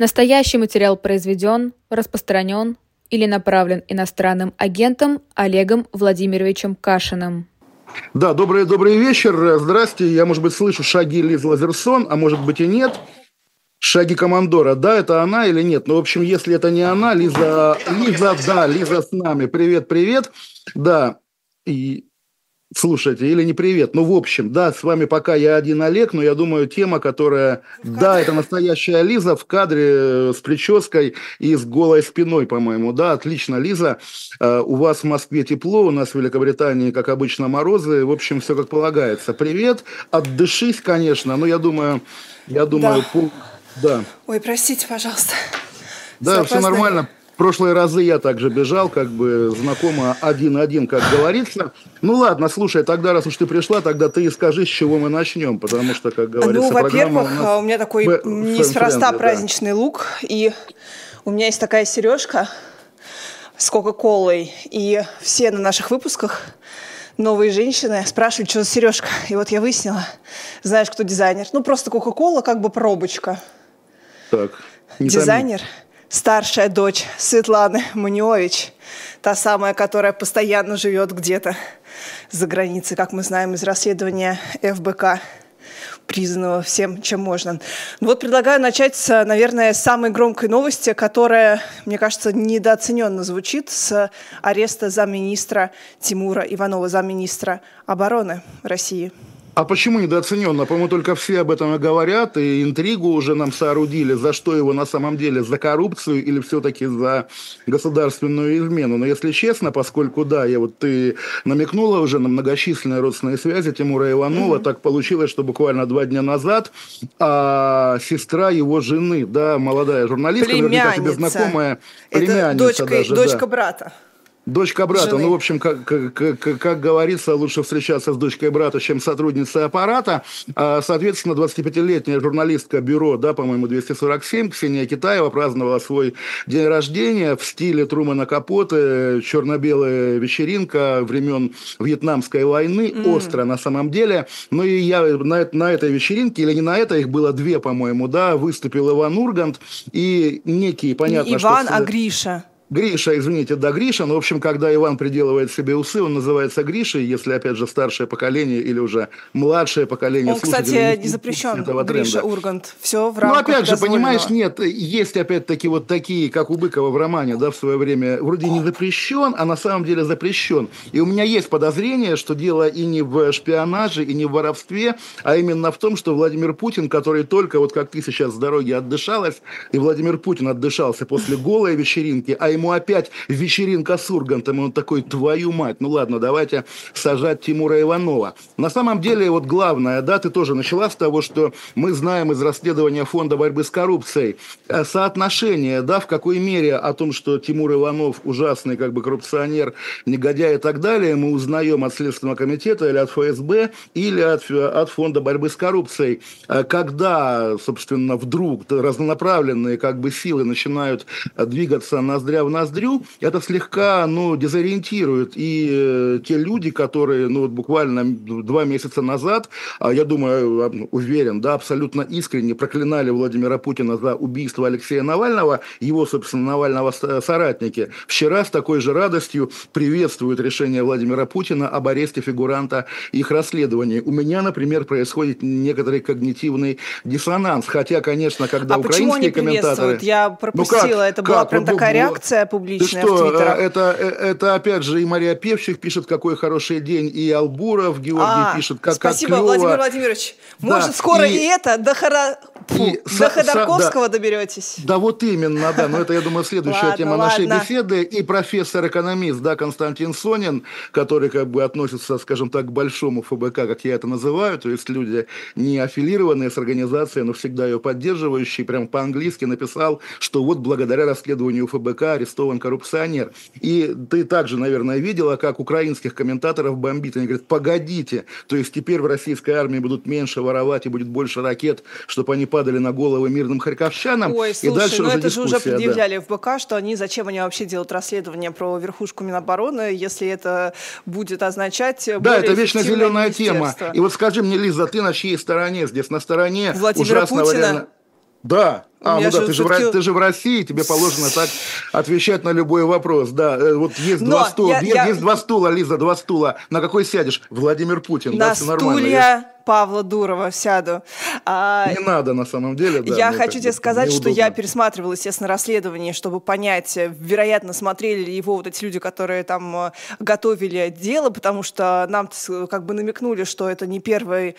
Настоящий материал произведен, распространен или направлен иностранным агентом Олегом Владимировичем Кашиным. Да, добрый вечер. Здрасте. Я, может быть, слышу шаги Лизы Лазерсон, а может быть и нет. Шаги командора. Да, это она или нет? Ну, в общем, если это не она, Лиза с нами. Привет. Да, и слушайте, или не привет. Ну, в общем, да, с вами пока я один Олег, но я думаю, тема, которая... Да, это настоящая Лиза в кадре с прической и с голой спиной, по-моему. Да, отлично, Лиза. У вас в Москве тепло, у нас в Великобритании, как обычно, морозы. В общем, все как полагается. Привет. Отдышись, конечно, но я думаю... Да. Да. Ой, простите, пожалуйста. Да, все нормально. В прошлые разы я также бежал, как бы знакомо один, как говорится. Ну ладно, слушай, тогда, раз уж ты пришла, тогда ты и скажи, с чего мы начнем, потому что, как говорится, ну, во-первых, у меня такой неспроста праздничный лук, и у меня есть такая сережка с Кока-Колой, и все на наших выпусках новые женщины спрашивают, что за сережка. И вот я выяснила, знаешь, кто дизайнер? Ну, просто Кока-Кола, как бы пробочка. Так, дизайнер. Старшая дочь Светланы Маниович, та самая, которая постоянно живет где-то за границей, как мы знаем из расследования ФБК, признанного всем, чем можно. Вот предлагаю начать с, наверное, самой громкой новости, которая, мне кажется, недооцененно звучит, с ареста замминистра Тимура Иванова, замминистра обороны России. А почему недооцененно? По-моему, только все об этом и говорят, и интригу уже нам соорудили, за что его на самом деле, за коррупцию или все-таки за государственную измену. Но если честно, поскольку, да, ты намекнула уже на многочисленные родственные связи Тимура Иванова, так получилось, что буквально 2 дня назад сестра его жены, да, молодая журналистка, наверняка тебе знакомая, племянница даже, дочка брата. Дочка брата. Жены. Ну, в общем, как говорится, лучше встречаться с дочкой брата, чем с сотрудницей аппарата. Соответственно, 25-летняя журналистка бюро, да, по-моему, 247, Ксения Китаева праздновала свой день рождения в стиле Трумэна Капоте, черно-белая вечеринка времен Вьетнамской войны, остро на самом деле. Ну и я на этой вечеринке, или не на этой, их было 2, по-моему, да, выступил Иван Ургант и некий, понятно, не Иван, а Гриша. Гриша, извините, да, Гриша. Но, в общем, когда Иван приделывает себе усы, он называется Гришей, если, опять же, старшее поколение или уже младшее поколение. Он, кстати, не запрещен, Гриша Ургант. Все в рамках опять же, дозволенного. понимаешь, нет, есть, опять-таки, вот такие, как у Быкова в романе, да, в свое время, вроде не запрещен, а на самом деле запрещен. И у меня есть подозрение, что дело и не в шпионаже, и не в воровстве, а именно в том, что Владимир Путин, который только, вот как ты сейчас с дороги отдышалась, и Владимир Путин отдышался после голой вечеринки, а ему опять вечеринка с Ургантом, и он такой, твою мать, ну ладно, давайте сажать Тимура Иванова. На самом деле, вот главное, да, ты тоже начала с того, что мы знаем из расследования Фонда борьбы с коррупцией соотношение, да, в какой мере о том, что Тимур Иванов ужасный, как бы, коррупционер, негодяй и так далее, мы узнаем от Следственного комитета или от ФСБ, или от Фонда борьбы с коррупцией. Когда, собственно, вдруг разнонаправленные, как бы, силы начинают двигаться ноздря в ноздрю, это слегка, дезориентирует. И те люди, которые, буквально 2 месяца назад, я думаю, уверен, да, абсолютно искренне проклинали Владимира Путина за убийство Алексея Навального, его, собственно, Навального соратники, вчера с такой же радостью приветствуют решение Владимира Путина об аресте фигуранта их расследований. У меня, например, происходит некоторый когнитивный диссонанс. Хотя, конечно, когда украинские комментаторы... Я пропустила, это была прям такая реакция публичная в Твиттерах. Это опять же и Мария Певчих пишет, какой хороший день, и Албуров, Георгий пишет, как спасибо, клево. Владимир Владимирович. Может, скоро и это, до Ходорковского доберетесь? Да вот именно, да. Но это, я думаю, следующая тема нашей беседы. И профессор-экономист, да, Константин Сонин, который, как бы, относится, скажем так, к большому ФБК, как я это называю, то есть люди не аффилированные с организацией, но всегда ее поддерживающие, прям по-английски написал, что вот благодаря расследованию ФБК арестован коррупционер. И ты также, наверное, видела, как украинских комментаторов бомбит. Они говорят, погодите, то есть теперь в российской армии будут меньше воровать и будет больше ракет, чтобы они падали на головы мирным харьковчанам. Ой, слушай, и дальше это же уже предъявляли да. в БК, что зачем они вообще делают расследование про верхушку Минобороны, если это будет означать да, это вечно зеленая тема. И вот скажи мне, Лиза, ты на чьей стороне здесь? На стороне Владимира ужасного Путина? реально... Да, Ну да, ты же в России, тебе положено так отвечать на любой вопрос. Да, вот есть два стула, есть два стула, Лиза, два стула. На какой сядешь? Владимир Путин, да, все нормально. На стулья Павла Дурова сяду. Не надо, на самом деле, да. Я хочу тебе сказать, что я пересматривала, естественно, расследование, чтобы понять, вероятно, смотрели ли его вот эти люди, которые там готовили дело, потому что нам как бы намекнули, что это не первый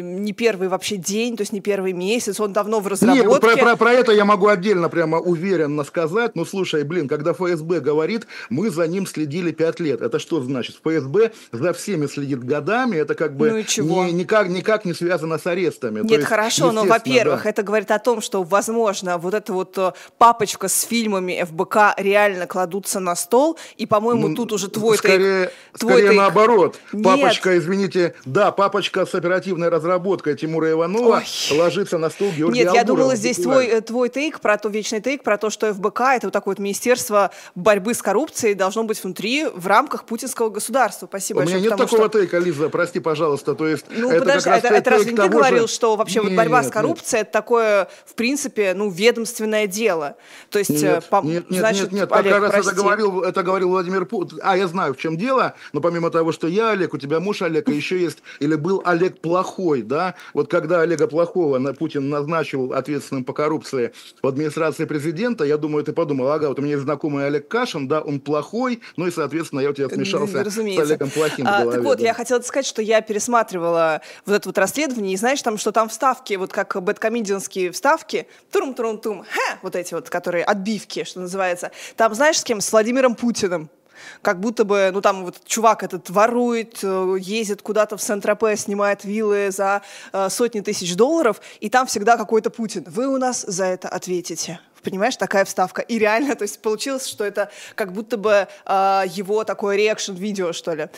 вообще день, то есть не первый месяц, он давно в разработке. Нет, про это я могу отдельно прямо уверенно сказать. Ну, слушай, когда ФСБ говорит, мы за ним следили 5 лет, это что значит? ФСБ за всеми следит годами, это как бы никак не связано с арестами. Нет, хорошо, но, во-первых, это говорит о том, что, возможно, вот эта вот папочка с фильмами ФБК реально кладутся на стол, и, по-моему, тут уже твой тейк... Скорее наоборот. Нет. Папочка, извините, папочка с оперативной разработкой Тимура Иванова ложится на стол Георгия Албурова. Нет, я думала, здесь твой тейк, вечный тейк, про то, что ФБК — это вот такое вот министерство борьбы с коррупцией должно быть внутри, в рамках путинского государства. Спасибо большое. У меня нет такого тейка, Лиза, прости, пожалуйста. То есть это разве не ты говорил, что вообще вот борьба с коррупцией — это такое, в принципе, ведомственное дело? То есть, нет, Олег, как раз это говорил Владимир Путин. Я знаю, в чем дело, но помимо того, что я Олег, у тебя муж Олег, и еще есть, или был Олег Плохой, да? Вот когда Олега Плохого Путин назначил ответственным по коррупции в администрации президента, я думаю, ты подумал, вот у меня есть знакомый Олег Кашин, да, он плохой, и, соответственно, я у тебя смешался с Олегом Плохим в голове. Так вот, я хотела сказать, что я пересматривала вот это вот расследование, и знаешь, там, что там вставки, вот как бэдкомедианские вставки, турум-турум-тум, вот эти вот, которые отбивки, что называется, там, знаешь, с кем? С Владимиром Путиным. Как будто бы, там вот чувак этот ворует, ездит куда-то в Сент-Тропе, снимает виллы за сотни тысяч долларов, и там всегда какой-то Путин. Вы у нас за это ответите. Понимаешь, такая вставка. И реально, то есть получилось, что это как будто бы его такое реакшн-видео, что ли.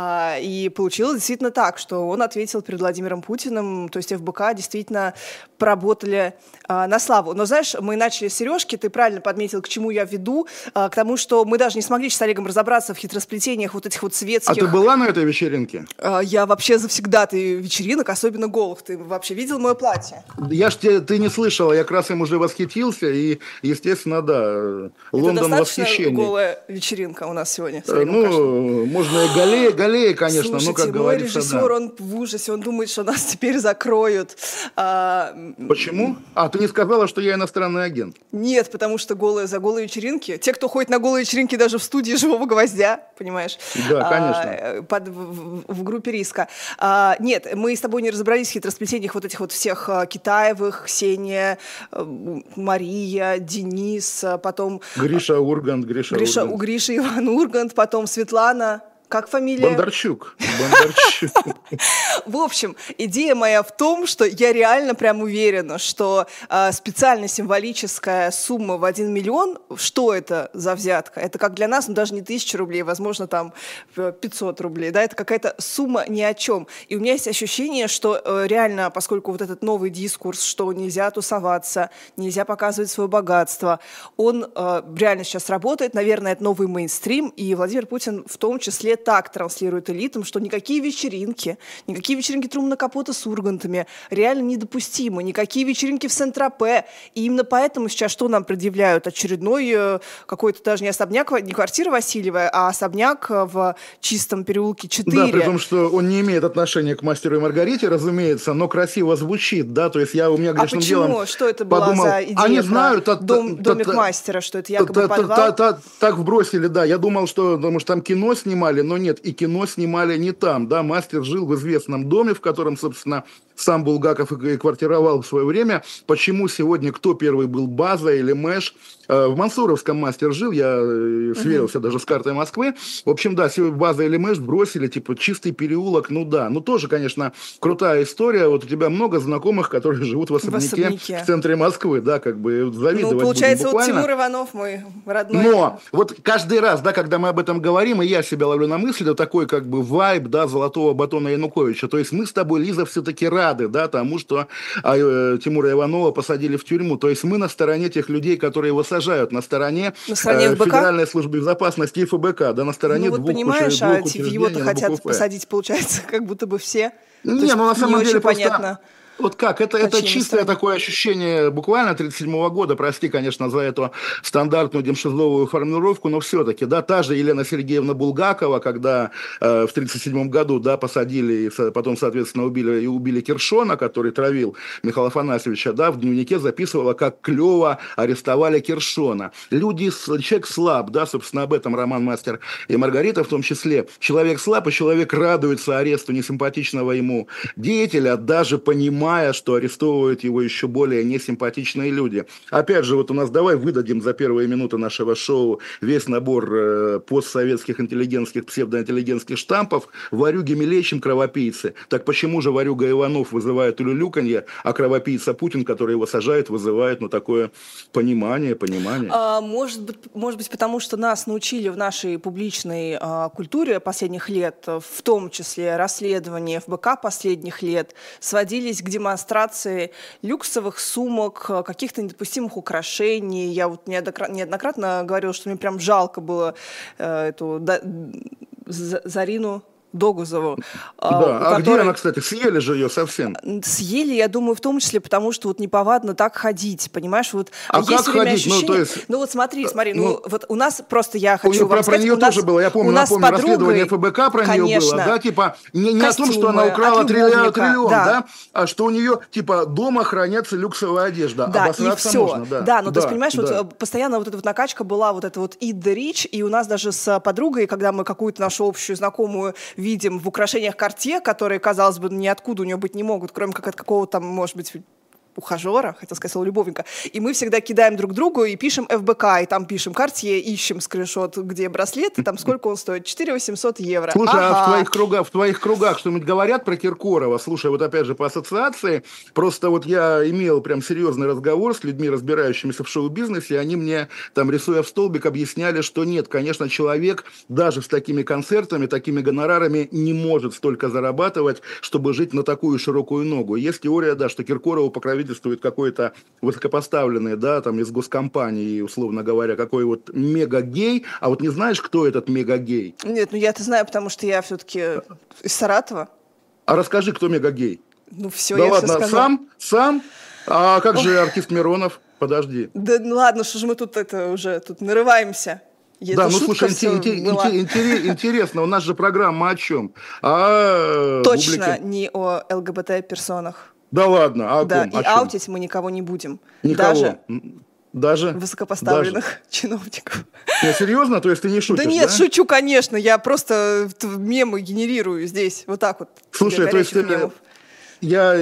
И получилось действительно так, что он ответил перед Владимиром Путиным, то есть ФБК действительно поработали на славу. Но знаешь, мы начали с Сережки, ты правильно подметил, к чему я веду, к тому, что мы даже не смогли с Олегом разобраться в хитросплетениях вот этих вот светских... А ты была на этой вечеринке? Я вообще завсегдатый вечеринок, особенно голых. Ты вообще видел мое платье? Ты не слышала, я как раз им уже восхитился, и естественно, да, Лондон восхищение. Это голая вечеринка у нас сегодня. Можно и галея, конечно. Слушайте, как говорится, режиссер, он в ужасе, он думает, что нас теперь закроют. Почему? Ты не сказала, что я иностранный агент? Нет, потому что за голые вечеринки, те, кто ходит на голые вечеринки даже в студии «Живого гвоздя», понимаешь? Да, конечно. В группе риска. Нет, мы с тобой не разобрались в хитросплетениях вот этих вот всех Китаевых, Ксения, Мария, Денис, потом... Гриша Иван Ургант, потом Светлана... Как фамилия? Бондарчук. В общем, идея моя в том, что я реально прям уверена, что специально символическая сумма в 1 миллион, что это за взятка? Это как для нас, даже не 1000 рублей, возможно, там 500 рублей, да, это какая-то сумма ни о чем. И у меня есть ощущение, что реально, поскольку вот этот новый дискурс, что нельзя тусоваться, нельзя показывать свое богатство, он реально сейчас работает, наверное, это новый мейнстрим, и Владимир Путин в том числе так транслирует элитам, что никакие вечеринки Трумана Капота с Ургантами реально недопустимы, никакие вечеринки в Сент-Тропе. И именно поэтому сейчас что нам предъявляют? Очередной какой-то даже не особняк, не квартира Васильева, а особняк в Чистом переулке 4. Да, при том, что он не имеет отношения к «Мастеру и Маргарите», разумеется, но красиво звучит, да, то есть у меня грешным делом почему? Что это была за идея? Не знаю, домик мастера, что это якобы подвал? Так вбросили, да. Я думал, что там кино снимали, но нет, и кино снимали не там, да, мастер жил в известном доме, в котором, собственно, сам Булгаков и квартировал в свое время. Почему сегодня, кто первый был, База или Мэш? В Мансуровском мастер жил, я сверился даже с картой Москвы. В общем, да, сегодня База или Мэш бросили, Чистый переулок, тоже, конечно, крутая история. Вот у тебя много знакомых, которые живут в особняке в центре Москвы, да, завидовать получается, будем буквально. Вот Тимур Иванов мой родной. Но вот каждый раз, да, когда мы об этом говорим, и я себя ловлю на мысли, это такой вайб, да, золотого батона Януковича. То есть мы с тобой, Лиза, все-таки рады, да, тому, что Тимура Иванова посадили в тюрьму. То есть мы на стороне тех людей, которые его сажают, на стороне Федеральной службы безопасности и ФБК, да, на стороне двух учреждений. Его-то хотят посадить, получается, как будто бы все. На самом деле понятно. Вот как? Это По чьей чистое стороне? такое ощущение буквально 1937 года. Прости, конечно, за эту стандартную демшизловую формулировку, но все-таки, да, та же Елена Сергеевна Булгакова, когда в 1937 году, да, посадили и потом, соответственно, убили Киршона, который травил Михаила Афанасьевича, да, в дневнике записывала, как клево арестовали Киршона. Человек слаб, да, собственно, об этом роман «Мастер и Маргарита» в том числе. Человек слаб, и человек радуется аресту несимпатичного ему деятеля, даже понимая, что арестовывают его еще более несимпатичные люди. Опять же, вот у нас давай выдадим за первые минуты нашего шоу весь набор постсоветских интеллигентских, псевдоинтеллигентских штампов. Варюги Милейчин — кровопийцы. Так почему же Варюга Иванов вызывает улюлюканье, а кровопийца Путин, который его сажает, вызывает, ну, такое понимание? Может быть, потому что нас научили в нашей публичной культуре последних лет, в том числе расследования ФБК последних лет, сводились к демонстрации люксовых сумок, каких-то недопустимых украшений. Я вот неоднократно говорила, что мне прям жалко было эту Зарину Догузову. Да, где она, кстати? Съели же ее совсем. Съели, я думаю, в том числе, потому что вот неповадно так ходить, понимаешь? Вот как ходить? Ощущение... Ну, то есть... ну вот смотри, вот у нас просто, я хочу вам сказать... Про нее тоже было, я помню, расследование ФБК про нее было, да, типа, не о том, что она украла триллион, да, а что у нее, типа, дома хранится люксовая одежда. Да, и все. Можно, да, ну, то есть, понимаешь, вот постоянно вот эта вот накачка была, вот это вот eat the rich, и у нас даже с подругой, когда мы какую-то нашу общую знакомую видим в украшениях Cartier, которые, казалось бы, ниоткуда у нее быть не могут, кроме как от какого-то, может быть, ухажера, хотел сказать слово любовника, и мы всегда кидаем друг другу и пишем ФБК, и там пишем Cartier, ищем скриншот, где браслет, и там сколько он стоит, 4 800 евро. Слушай, а в твоих кругах что-нибудь говорят про Киркорова? Слушай, вот опять же по ассоциации, просто вот я имел прям серьезный разговор с людьми, разбирающимися в шоу-бизнесе, и они мне там, рисуя в столбик, объясняли, что нет, конечно, человек даже с такими концертами, такими гонорарами не может столько зарабатывать, чтобы жить на такую широкую ногу. Есть теория, да, что Киркорову покровительствует какой-то высокопоставленный, да, там, из госкомпании, условно говоря, какой вот мега-гей. А вот не знаешь, кто этот мега-гей? Нет, ну я это знаю, потому что я все-таки из Саратова. А расскажи, кто мега-гей? Ну все, да я ладно, все сказала. Сам? А как же артист Миронов? Подожди. Да ну ладно, что же мы тут уже тут нарываемся. Да, ну слушай, интересно, у нас же программа о чем? Точно не о ЛГБТ-персонах. Да ладно, а о да, ком? И аутить мы никого не будем. Никого? Даже? Высокопоставленных чиновников. Не, серьезно? То есть ты не шутишь, да? Нет, шучу, конечно. Я просто мемы генерирую здесь. Вот так вот. Слушай, то есть я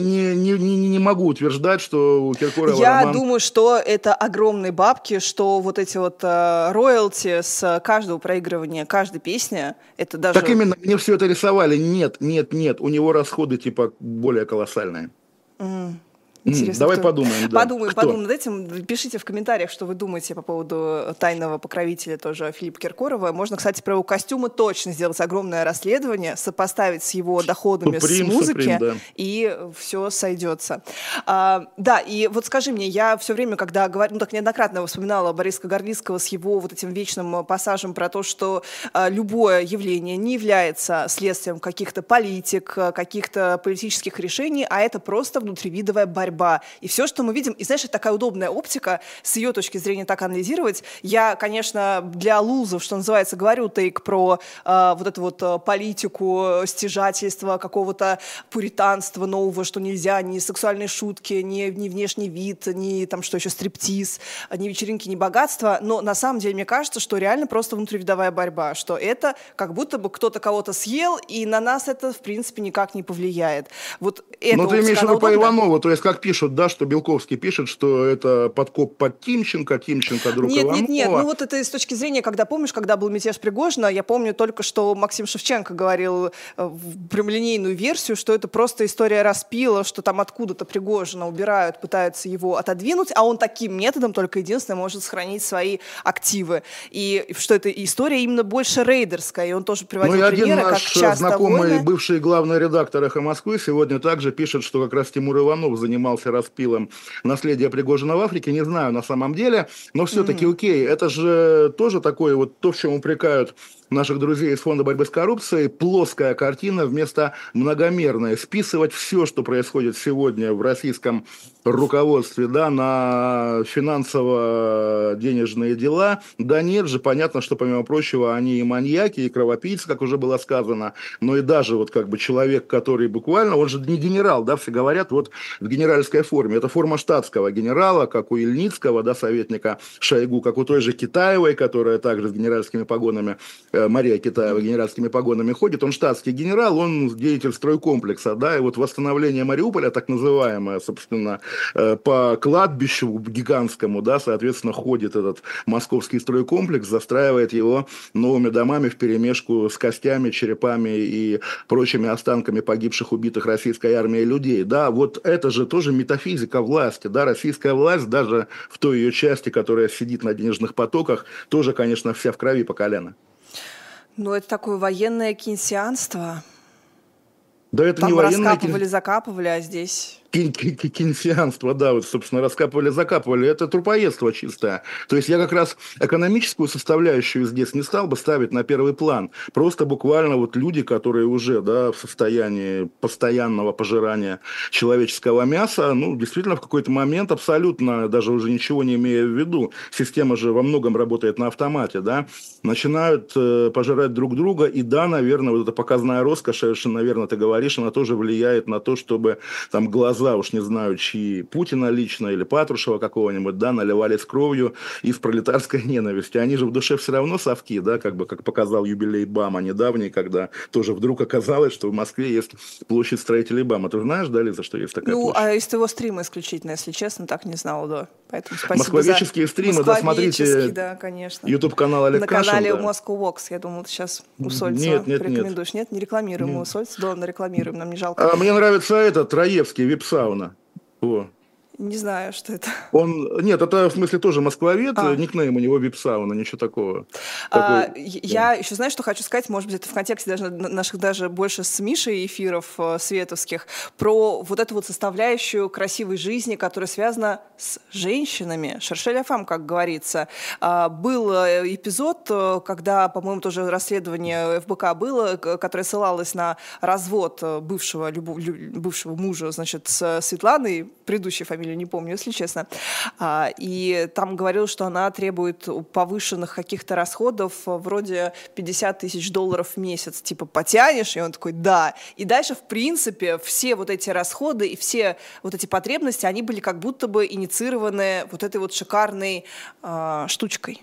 не могу утверждать, что у Киркорова Я думаю, что это огромные бабки, что вот эти вот роялти с каждого проигрывания, каждой песни, это даже... Так именно, мне все это рисовали. Нет, у него расходы типа более колоссальные. Интересно, давай подумаем. Да. Подумаем над этим. Пишите в комментариях, что вы думаете по поводу тайного покровителя тоже Филиппа Киркорова. Можно, кстати, про его костюмы точно сделать огромное расследование, сопоставить с его доходами с музыки, да. И все сойдется. Да, и вот скажи мне, я все время, когда говорю, ну так неоднократно вспоминала Бориса Кагарлицкого с его вот этим вечным пассажем про то, что любое явление не является следствием каких-то политик, каких-то политических решений, а это просто внутривидовая борьба. И все, что мы видим, и знаешь, это такая удобная оптика, с ее точки зрения так анализировать. Я, конечно, для лузов, что называется, говорю тейк про вот эту вот политику стяжательства, какого-то пуританства нового, что нельзя ни сексуальные шутки, ни внешний вид, ни там что еще, стриптиз, ни вечеринки, ни богатство. Но на самом деле мне кажется, что реально просто внутривидовая борьба, что это как будто бы кто-то кого-то съел, и на нас это, в принципе, никак не повлияет. Вот это. Но ты имеешь в виду по Иванову, то есть как пишут, да, что Белковский пишет, что это подкоп под Тимченко друг Иванова. Нет, ну вот это с точки зрения, когда, помнишь, когда был мятеж Пригожина, я помню только, что Максим Шевченко говорил прямолинейную версию, что это просто история распила, что там откуда-то Пригожина убирают, пытаются его отодвинуть, а он таким методом только единственное может сохранить свои активы. И что эта история именно больше рейдерская, и он тоже приводил примеры, как часто один наш знакомый, бывший главный редактор «Эхо Москвы», сегодня также пишет, что как раз Тимур Иванов занимался распилом наследия Пригожина в Африке. Не знаю на самом деле, но все-таки окей, это же тоже такое вот то, в чем упрекают наших друзей из Фонда борьбы с коррупцией, плоская картина вместо многомерной. Списывать все, что происходит сегодня в российском руководстве, да, на финансово-денежные дела. Да нет же, понятно, что, помимо прочего, они и маньяки, и кровопийцы, как уже было сказано, но и даже вот как бы человек, который буквально, он же не генерал, да, все говорят, вот в генеральской форме. Это форма штатского генерала, как у Ильницкого, да, советника Шойгу, как у той же Китаевой, которая также с генеральскими погонами, Мария Китаева, генеральскими погонами ходит. Он штатский генерал, он деятель стройкомплекса, да, и вот восстановление Мариуполя, так называемое, собственно, по кладбищу гигантскому, да, соответственно, ходит этот московский стройкомплекс, застраивает его новыми домами вперемешку с костями, черепами и прочими останками погибших, убитых российской армией людей, да, вот это же тоже метафизика власти, да, российская власть, даже в той ее части, которая сидит на денежных потоках, тоже, конечно, вся в крови по колено. Ну, это такое военное кейнсианство. Да, это там не военное... раскапывали, закапывали, а здесь... Кейнсианство, да, вот, собственно, раскапывали, закапывали, это трупоедство чистое. То есть я как раз экономическую составляющую здесь не стал бы ставить на первый план. Просто буквально вот люди, которые уже, да, в состоянии постоянного пожирания человеческого мяса, ну, действительно, в какой-то момент абсолютно, даже уже ничего не имея в виду, система же во многом работает на автомате, да, начинают пожирать друг друга, и да, наверное, вот эта показная роскошь, совершенно верно ты говоришь, она тоже влияет на то, чтобы там глаза, уж не знаю, чьи, Путина лично или Патрушева какого-нибудь, да, наливались кровью из пролетарской ненависти. Они же в душе все равно совки, да, как бы, как показал юбилей БАМа недавний, когда тоже вдруг оказалось, что в Москве есть площадь строителей БАМа. Ты знаешь, да, Лиза, что есть такая площадь? А из твоего стрима исключительно, если честно, так не знала, да. Поэтому спасибо москвоведческие стримы, да, смотрите, да, конечно. YouTube-канал Олег на Кашин. На канале да. Moscow Vox, я думала, ты сейчас у Сольцева порекомендуешь. Нет, не рекламируем его Сольцева, да, ладно, рекламируем, нам не жалко. Мне нравится этот, Троевский, вип-сауна. О. Не знаю, что это. Нет, это в смысле тоже москвовед, никнейм у него вип-сауна, ничего такого. Я еще, знаешь, что хочу сказать, может быть, это в контексте даже наших даже больше с Мишей эфиров световских, про вот эту вот составляющую красивой жизни, которая связана с женщинами. Шершеля фам, как говорится. Был эпизод, когда, по-моему, тоже расследование ФБК было, которое ссылалось на развод бывшего мужа, значит, с Светланой, предыдущей фамилии не помню, если честно. И там говорил, что она требует повышенных каких-то расходов, вроде $50 тысяч в месяц. Типа, потянешь? И он такой, да. И дальше, в принципе, все вот эти расходы и все вот эти потребности, они были как будто бы инициированы вот этой вот шикарной штучкой.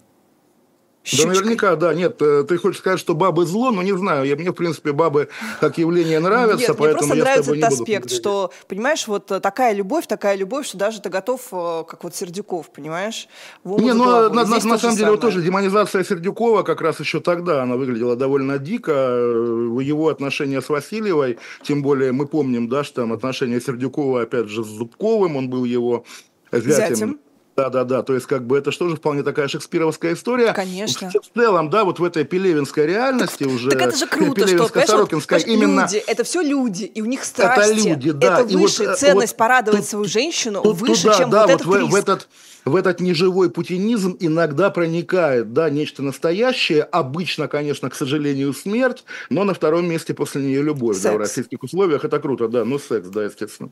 Да, наверняка, да. Нет, ты хочешь сказать, что бабы зло, но не знаю. Мне, в принципе, бабы как явление нравятся, Нет, поэтому мне просто я нравится с тобой этот не буду аспект, что, понимаешь, вот такая любовь, что даже ты готов, как вот Сердюков, понимаешь? Не, ну, на самом деле, вот тоже демонизация Сердюкова как раз еще тогда, она выглядела довольно дико. Его отношения с Васильевой, тем более мы помним, да, что там отношения Сердюкова, опять же, с Зубковым, он был его зятем. Да, то есть как бы это что же вполне такая шекспировская история. Конечно. В целом, да, вот в этой пелевинской реальности уже. Так это же круто, что, понимаешь, именно люди, это все люди, и у них страсти. Это люди, да. Это высшая ценность порадовать свою женщину выше, чем да, вот этот в этот неживой путинизм иногда проникает, да, нечто настоящее, обычно, конечно, к сожалению, смерть, но на втором месте после нее любовь, да, в российских условиях, это круто, да, ну секс, да, естественно.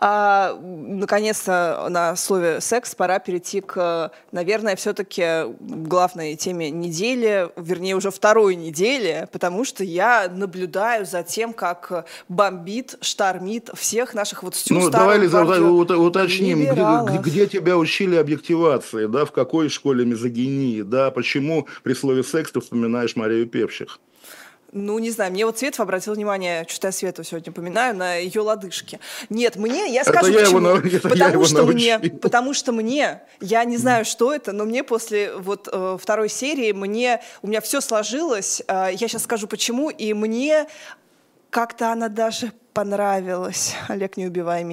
Наконец-то на слове секс пора перейти к, наверное, все-таки главной теме недели, вернее, уже второй недели, потому что я наблюдаю за тем, как бомбит, штормит всех наших вот всю старую партию уточним, где тебя учили объективации, да, в какой школе мизогинии, да, почему при слове секс ты вспоминаешь Марию Певчих? Ну, не знаю, мне вот Светов обратил внимание, что я Свету сегодня упоминаю, на ее лодыжки. Нет, я скажу почему. Потому что мне, я не знаю, что это, но мне после вот второй серии, у меня все сложилось, я сейчас скажу почему, и мне как-то она даже понравилась. Олег, не убивай меня.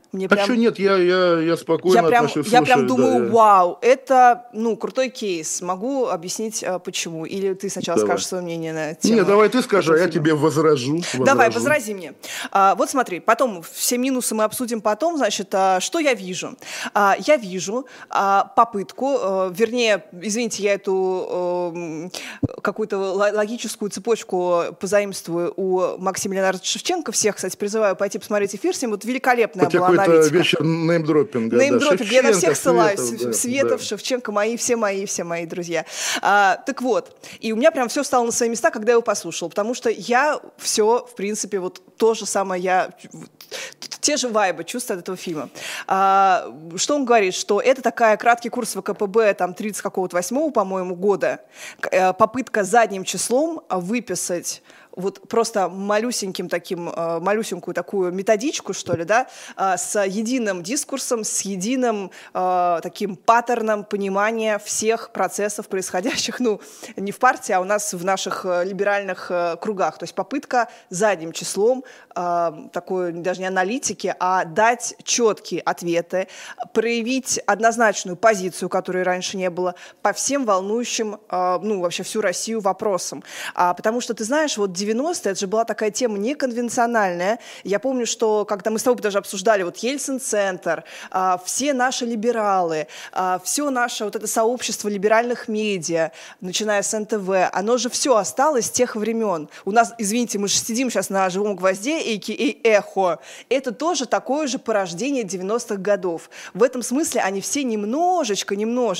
Мне А что нет, я спокойно отношусь. Я прям думаю, вау, это, крутой кейс. Могу объяснить, почему? Или ты сначала скажешь свое мнение на эту тему? Нет, давай ты скажи, а я тебе возражу. Давай, возрази мне. Вот смотри, потом, все минусы мы обсудим потом, значит, что я вижу? Я вижу попытку, вернее, извините, я эту какую-то логическую цепочку позаимствую у Максима Леонардовича Шевченко. Всех, кстати, призываю пойти посмотреть эфир с ним. Вот великолепная была аналитика. Это вечер неймдропинга. Неймдропинг, я на всех ссылаюсь. Светов, Шевченко, все мои друзья. Так вот, и у меня прям все встало на свои места, когда я его послушала, потому что я все, в принципе, вот то же самое, те же вайбы чувствую от этого фильма. Что он говорит? Что это такая краткий курс ВКПБ, там, 38-го, по-моему, года, попытка задним числом выписать вот просто малюсенькую такую методичку, что ли, да, с единым дискурсом, с единым таким паттерном понимания всех процессов, происходящих, не в партии, а у нас в наших либеральных кругах. То есть попытка задним числом такой даже не аналитики, а дать четкие ответы, проявить однозначную позицию, которой раньше не было, по всем волнующим, вообще всю Россию вопросам. Потому что, ты знаешь, вот 90-е, это же была такая тема неконвенциональная. Я помню, что когда мы с тобой даже обсуждали вот Ельцин-центр, все наши либералы, все наше вот это сообщество либеральных медиа, начиная с НТВ, оно же все осталось с тех времен. У нас, извините, мы же сидим сейчас на «Живом гвозде», a.k.a. «Эхо». Это тоже такое же порождение 90-х годов. В этом смысле они все немножечко,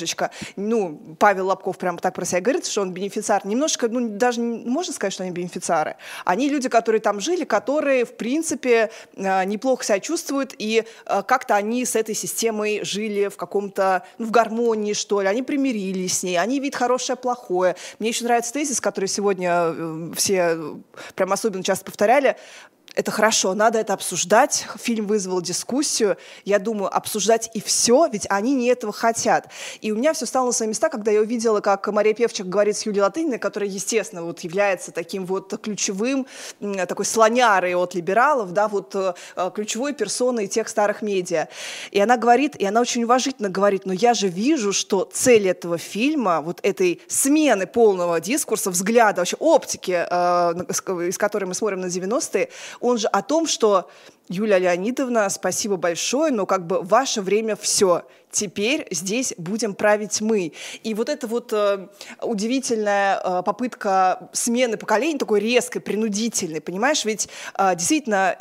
Павел Лобков прямо так про себя говорит, что он бенефициар, немножко, даже можно сказать, что они бенефициары. Они люди, которые там жили, которые, в принципе, неплохо себя чувствуют, и как-то они с этой системой жили в каком-то, в гармонии, что ли. Они примирились с ней, они видят хорошее, плохое. Мне еще нравится тезис, который сегодня все прям особенно часто повторяли. Это хорошо, надо это обсуждать. Фильм вызвал дискуссию. Я думаю, обсуждать и все, ведь они не этого хотят. И у меня все стало на свои места, когда я увидела, как Мария Певчик говорит с Юлией Латыниной, которая, естественно, вот является таким вот ключевым, такой слонярой от либералов, да, вот ключевой персоной тех старых медиа. И она говорит, и она очень уважительно говорит, но я же вижу, что цель этого фильма, вот этой смены полного дискурса, взгляда, вообще оптики, из которой мы смотрим на 90-е, он же о том, что Юлия Леонидовна, спасибо большое, но ваше время все. Теперь здесь будем править мы. И вот эта вот удивительная попытка смены поколений, такой резкой, принудительной, понимаешь? Ведь действительно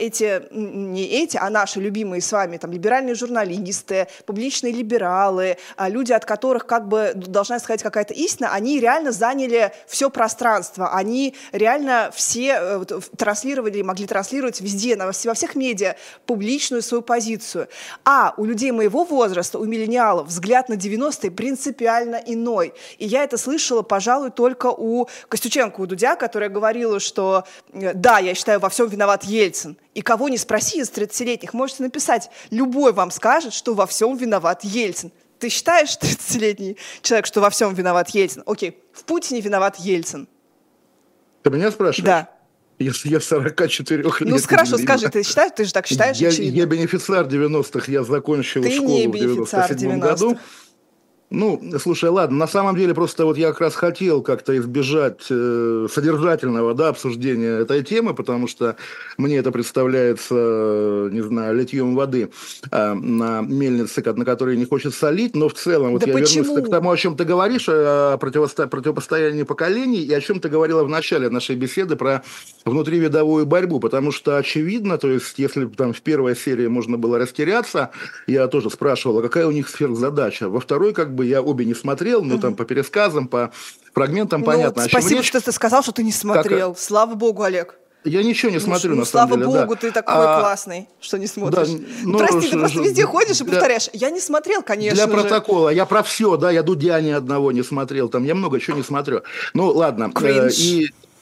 а наши любимые с вами там либеральные журналисты, публичные либералы, люди, от которых должна исходить какая-то истина, они реально заняли все пространство. Они реально все могли транслировать везде, во всех медиа публичную свою позицию. А у людей моего возраста, у миллениалов, взгляд на 90-е принципиально иной. И я это слышала, пожалуй, только у Костюченко, у Дудя, которая говорила, что да, я считаю, во всем виноват Ельцин. И кого не спроси из 30-летних, можете написать, любой вам скажет, что во всем виноват Ельцин. Ты считаешь, 30-летний человек, что во всем виноват Ельцин? Окей, в Путине виноват Ельцин. Ты меня спрашиваешь? Да. Я 44 лет. Хорошо, скажи, ты же так считаешь? Я бенефициар 90-х, я закончил школу в 97 году. Слушай, ладно, на самом деле просто вот я как раз хотел как-то избежать содержательного обсуждения этой темы, потому что мне это представляется, не знаю, литьем воды на мельнице, на которой не хочет солить, но в целом вот я вернусь к тому, о чем ты говоришь, о противопостоянии поколений, и о чем ты говорила в начале нашей беседы про внутривидовую борьбу, потому что очевидно, то есть если там в первой серии можно было растеряться, я тоже спрашивал, какая у них сверхзадача, во второй я обе не смотрел, но там по пересказам, по фрагментам понятно. Спасибо, что ты сказал, что ты не смотрел. Слава богу, Олег. Я ничего не смотрю, на самом деле. Слава богу, ты такой классный, что не смотришь. Прости, ты просто везде ходишь и повторяешь. Я не смотрел, конечно же. Для протокола. Я про все, я Дудя ни одного не смотрел. Там я много чего не смотрю. Ладно.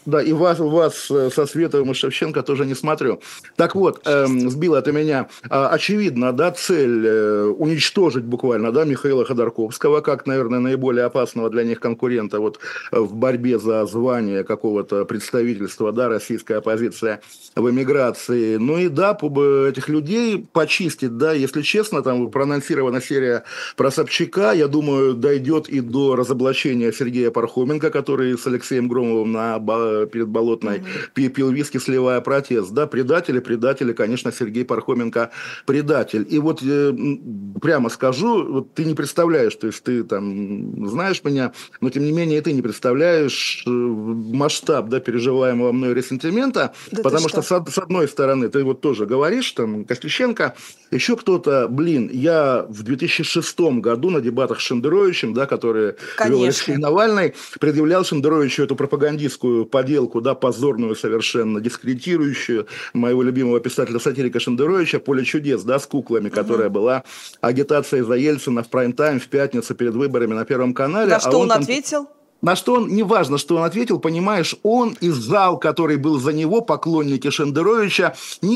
Да, и вас со Световым и Шевченко тоже не смотрю. Так вот, сбила ты меня. Очевидно, да, цель уничтожить буквально, да, Михаила Ходорковского, как, наверное, наиболее опасного для них конкурента вот в борьбе за звание какого-то представительства, да, российской оппозиции в эмиграции. Ну и да, этих людей почистить, да, если честно, там проанонсирована серия про Собчака, я думаю, дойдет и до разоблачения Сергея Пархоменко, который с Алексеем Громовым перед Болотной пил виски, сливая протест. Да, предатели, конечно, Сергей Пархоменко предатель. И вот прямо скажу, вот ты не представляешь, то есть ты там знаешь меня, но тем не менее ты не представляешь масштаб, да, переживаемого мной ресентимента, да, потому что с одной стороны ты вот тоже говоришь, там, Костюченко, еще кто-то, я в 2006 году на дебатах с Шендеровичем, да, которые вел Алексей Навальный, предъявлял Шендеровичу эту пропагандистскую поделку, да, позорную совершенно, дискредитирующую моего любимого писателя-сатирика Шендеровича «Поле чудес», да, с куклами, которая была агитацией за Ельцина в прайм-тайм в пятницу перед выборами на Первом канале. На что он ответил? На что он, неважно, что он ответил, понимаешь, он и зал, который был за него, поклонники Шендеровича,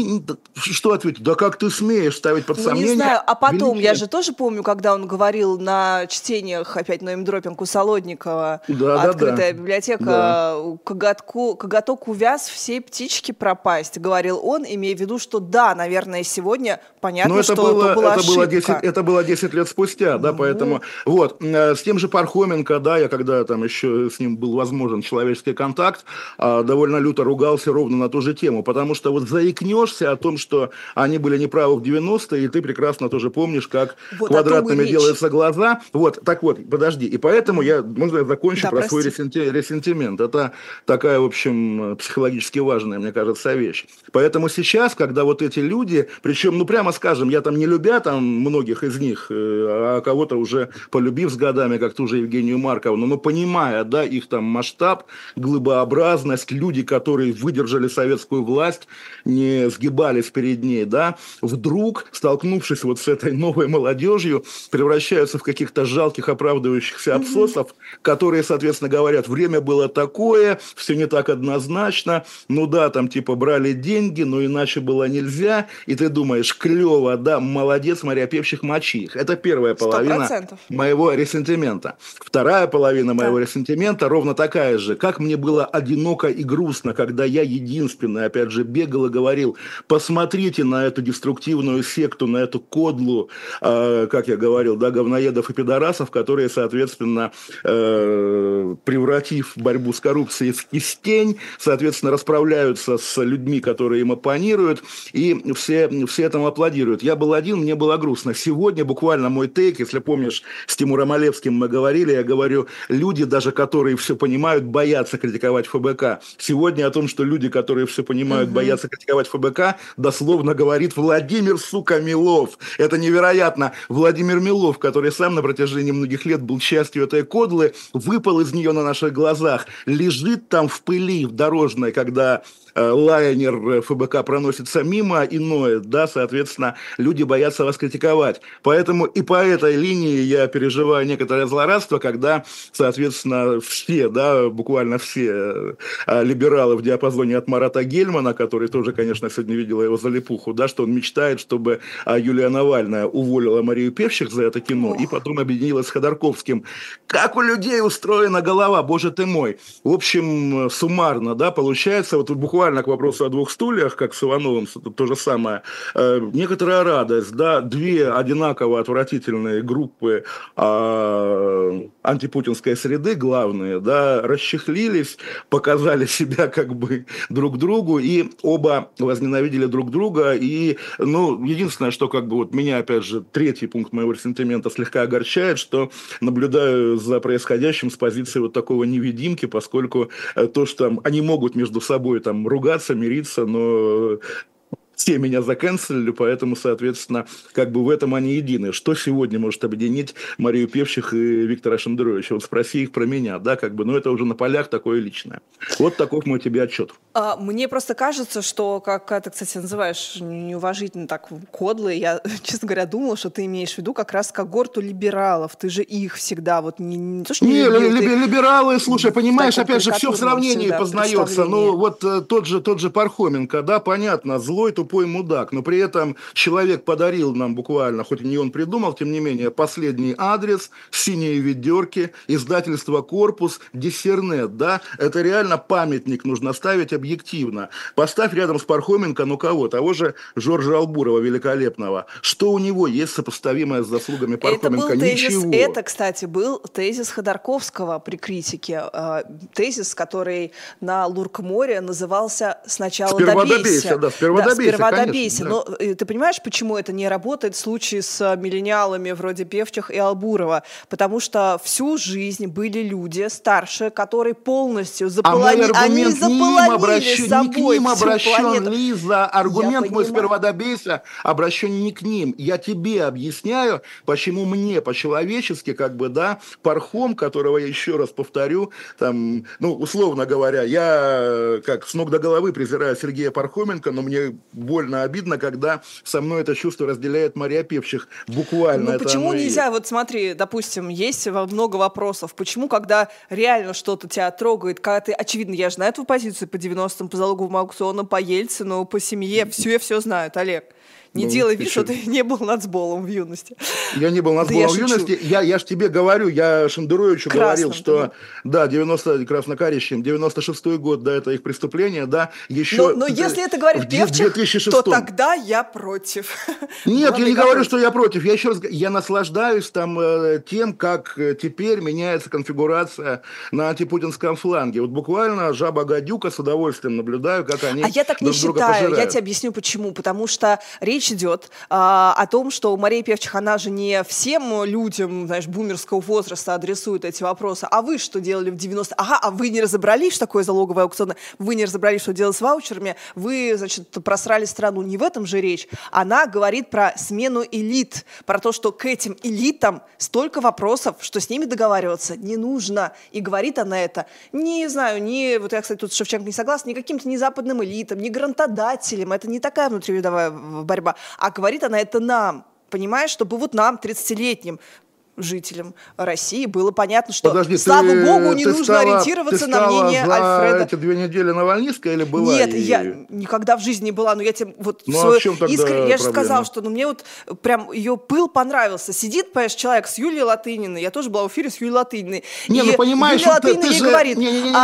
что ответить? Да как ты смеешь ставить под сомнение? Не знаю, а потом, я же тоже помню, когда он говорил на чтениях, опять неймдропинг у Солодникова, открытая библиотека, коготок увяз, все птички пропасть, говорил он, имея в виду, что да, наверное, сегодня понятно, что это была ошибка. Это было 10 лет спустя, да, поэтому, вот, с тем же Пархоменко, да, я когда там еще с ним был возможен человеческий контакт, довольно люто ругался ровно на ту же тему, потому что вот заикнешься о том, что они были неправы в 90-е, и ты прекрасно тоже помнишь, как вот квадратными делаются глаза. Вот, так вот, подожди, и поэтому можно я закончу про свой ресентимент. Это такая, в общем, психологически важная, мне кажется, вещь. Поэтому сейчас, когда вот эти люди, причем, ну, прямо скажем, я там не любя там многих из них, а кого-то уже полюбив с годами, как ту же Евгению Марковну, но понимая, да, их там масштаб, глыбообразность, люди, которые выдержали советскую власть, не сгибались перед ней, да, вдруг, столкнувшись вот с этой новой молодежью, превращаются в каких-то жалких оправдывающихся абсосов, которые, соответственно, говорят, время было такое, все не так однозначно, ну да, там типа брали деньги, но иначе было нельзя, и ты думаешь, клево, да, молодец, моря певчих мочи их. Это первая половина 100%. Моего ресентимента. Вторая половина моего ресентимента ровно такая же. Как мне было одиноко и грустно, когда я единственный, опять же, бегал и говорил, посмотрите на эту деструктивную секту, на эту кодлу, как я говорил, да, говноедов и пидорасов, которые, соответственно, превратив борьбу с коррупцией в кистень, соответственно, расправляются с людьми, которые им оппонируют, и все этому аплодируют. Я был один, мне было грустно. Сегодня буквально мой тейк, если помнишь, с Тимуром Олевским мы говорили, я говорю, люди, даже которые все понимают, боятся критиковать ФБК. Сегодня о том, что люди, которые все понимают, боятся критиковать ФБК, дословно говорит Владимир, сука, Милов. Это невероятно. Владимир Милов, который сам на протяжении многих лет был частью этой кодлы, выпал из нее на наших глазах, лежит там в пыли в дорожной, когда лайнер ФБК проносится мимо и ноет, да, соответственно, люди боятся вас критиковать. Поэтому и по этой линии я переживаю некоторое злорадство, когда, соответственно, все, да, буквально все либералы в диапазоне от Марата Гельмана, который тоже, конечно, сегодня видела его залипуху, да, что он мечтает, чтобы Юлия Навальная уволила Марию Певчих за это кино и потом объединилась с Ходорковским. Как у людей устроена голова, боже ты мой. В общем, суммарно, да, получается, вот буквально к вопросу о двух стульях, как с Ивановым, то же самое. Некоторая радость, да, две одинаково отвратительные группы антипутинской среды, главные, да, расчехлились, показали себя как бы друг другу, и оба возненавидели друг друга, и, ну, единственное, что как бы вот меня, опять же, третий пункт моего ресентимента слегка огорчает, что наблюдаю за происходящим с позиции вот такого невидимки, поскольку то, что они могут между собой там ругаться, мириться, но все меня заканцелили, поэтому, соответственно, как бы в этом они едины. Что сегодня может объединить Марию Певчих и Виктора Шендеровича? Вот спроси их про меня, да, как бы, но это уже на полях такое личное. Вот такой мой тебе отчет. Мне просто кажется, что, как ты, кстати, называешь неуважительно так кодлы, я, честно говоря, думала, что ты имеешь в виду как раз когорту либералов. Ты же их всегда вот не то, что не любил, либералы, слушай, понимаешь, опять же, все в сравнении познается. Ну, вот тот же Пархоменко, да, понятно, злой, тупой мудак, но при этом человек подарил нам буквально, хоть и не он придумал, тем не менее, последний адрес, синие ведерки, издательство «Корпус», Диссернет, да, это реально памятник нужно ставить объективно. Поставь рядом с Пархоменко, ну кого? Того же Жоржа Албурова великолепного. Что у него есть сопоставимое с заслугами Пархоменко? Ничего. Это, кстати, был тезис Ходорковского при критике. Тезис, который на Лурк-море назывался «Сначала добейся». Сперва добейся. Но ты понимаешь, почему это не работает в случае с миллениалами вроде Певчих и Албурова? Потому что всю жизнь были люди старшие, которые полностью заполонили не к ним обращен, Лиза. Аргумент мой «сперва добейся» обращен не к ним. Я тебе объясняю, почему мне по-человечески, как бы, да, Пархом, которого я еще раз повторю, там, ну, условно говоря, я как с ног до головы презираю Сергея Пархоменко, но мне больно обидно, когда со мной это чувство разделяет Мария Певчих. Буквально. Ну, почему нельзя, вот смотри, допустим, есть много вопросов, почему, когда реально что-то тебя трогает, когда ты, очевидно, я же знаю твою позицию по 90-м, по залоговым аукционам, по Ельцину, по семье, все знают, Олег. Не делай вид, что ты не был нацболом в юности. Я не был нацболом в юности. Я ж тебе говорю, я Шендеровичу говорил, что, да, 96-й год, да, это их преступление, да, еще... Но если это говорит Певчих, то тогда я против. Нет, я не говорю, что я против. Я еще раз говорю, я наслаждаюсь там тем, как теперь меняется конфигурация на антипутинском фланге. Вот буквально жаба-гадюка с удовольствием наблюдаю, как они я так не считаю. Я тебе объясню, почему. Потому что речь идет о том, что Мария Певчих, она же не всем людям, знаешь, бумерского возраста адресует эти вопросы. А вы что делали в 90-е? Ага, а вы не разобрались, что такое залоговый аукцион? Вы не разобрались, что делать с ваучерами? Вы, значит, просрали страну. Не в этом же речь. Она говорит про смену элит, про то, что к этим элитам столько вопросов, что с ними договариваться не нужно. И говорит она это не знаю, вот я, кстати, тут с Шевченко не согласна, ни каким-то не западным элитам, ни грантодателям. Это не такая внутривидовая борьба. А говорит она это нам, понимаешь, чтобы вот нам, 30-летним жителям России, было понятно, что, слава богу, не нужно ориентироваться на мнение Альфреда. Эти 2 недели навальнистка или была? Нет, я никогда в жизни не была, но я тебе вот искренне, я же сказала, что мне вот прям ее пыл понравился. Сидит, понимаешь, человек с Юлией Латыниной, я тоже была в эфире с Юлией Латыниной. Не, понимаешь, Юлия Латынина ей говорит,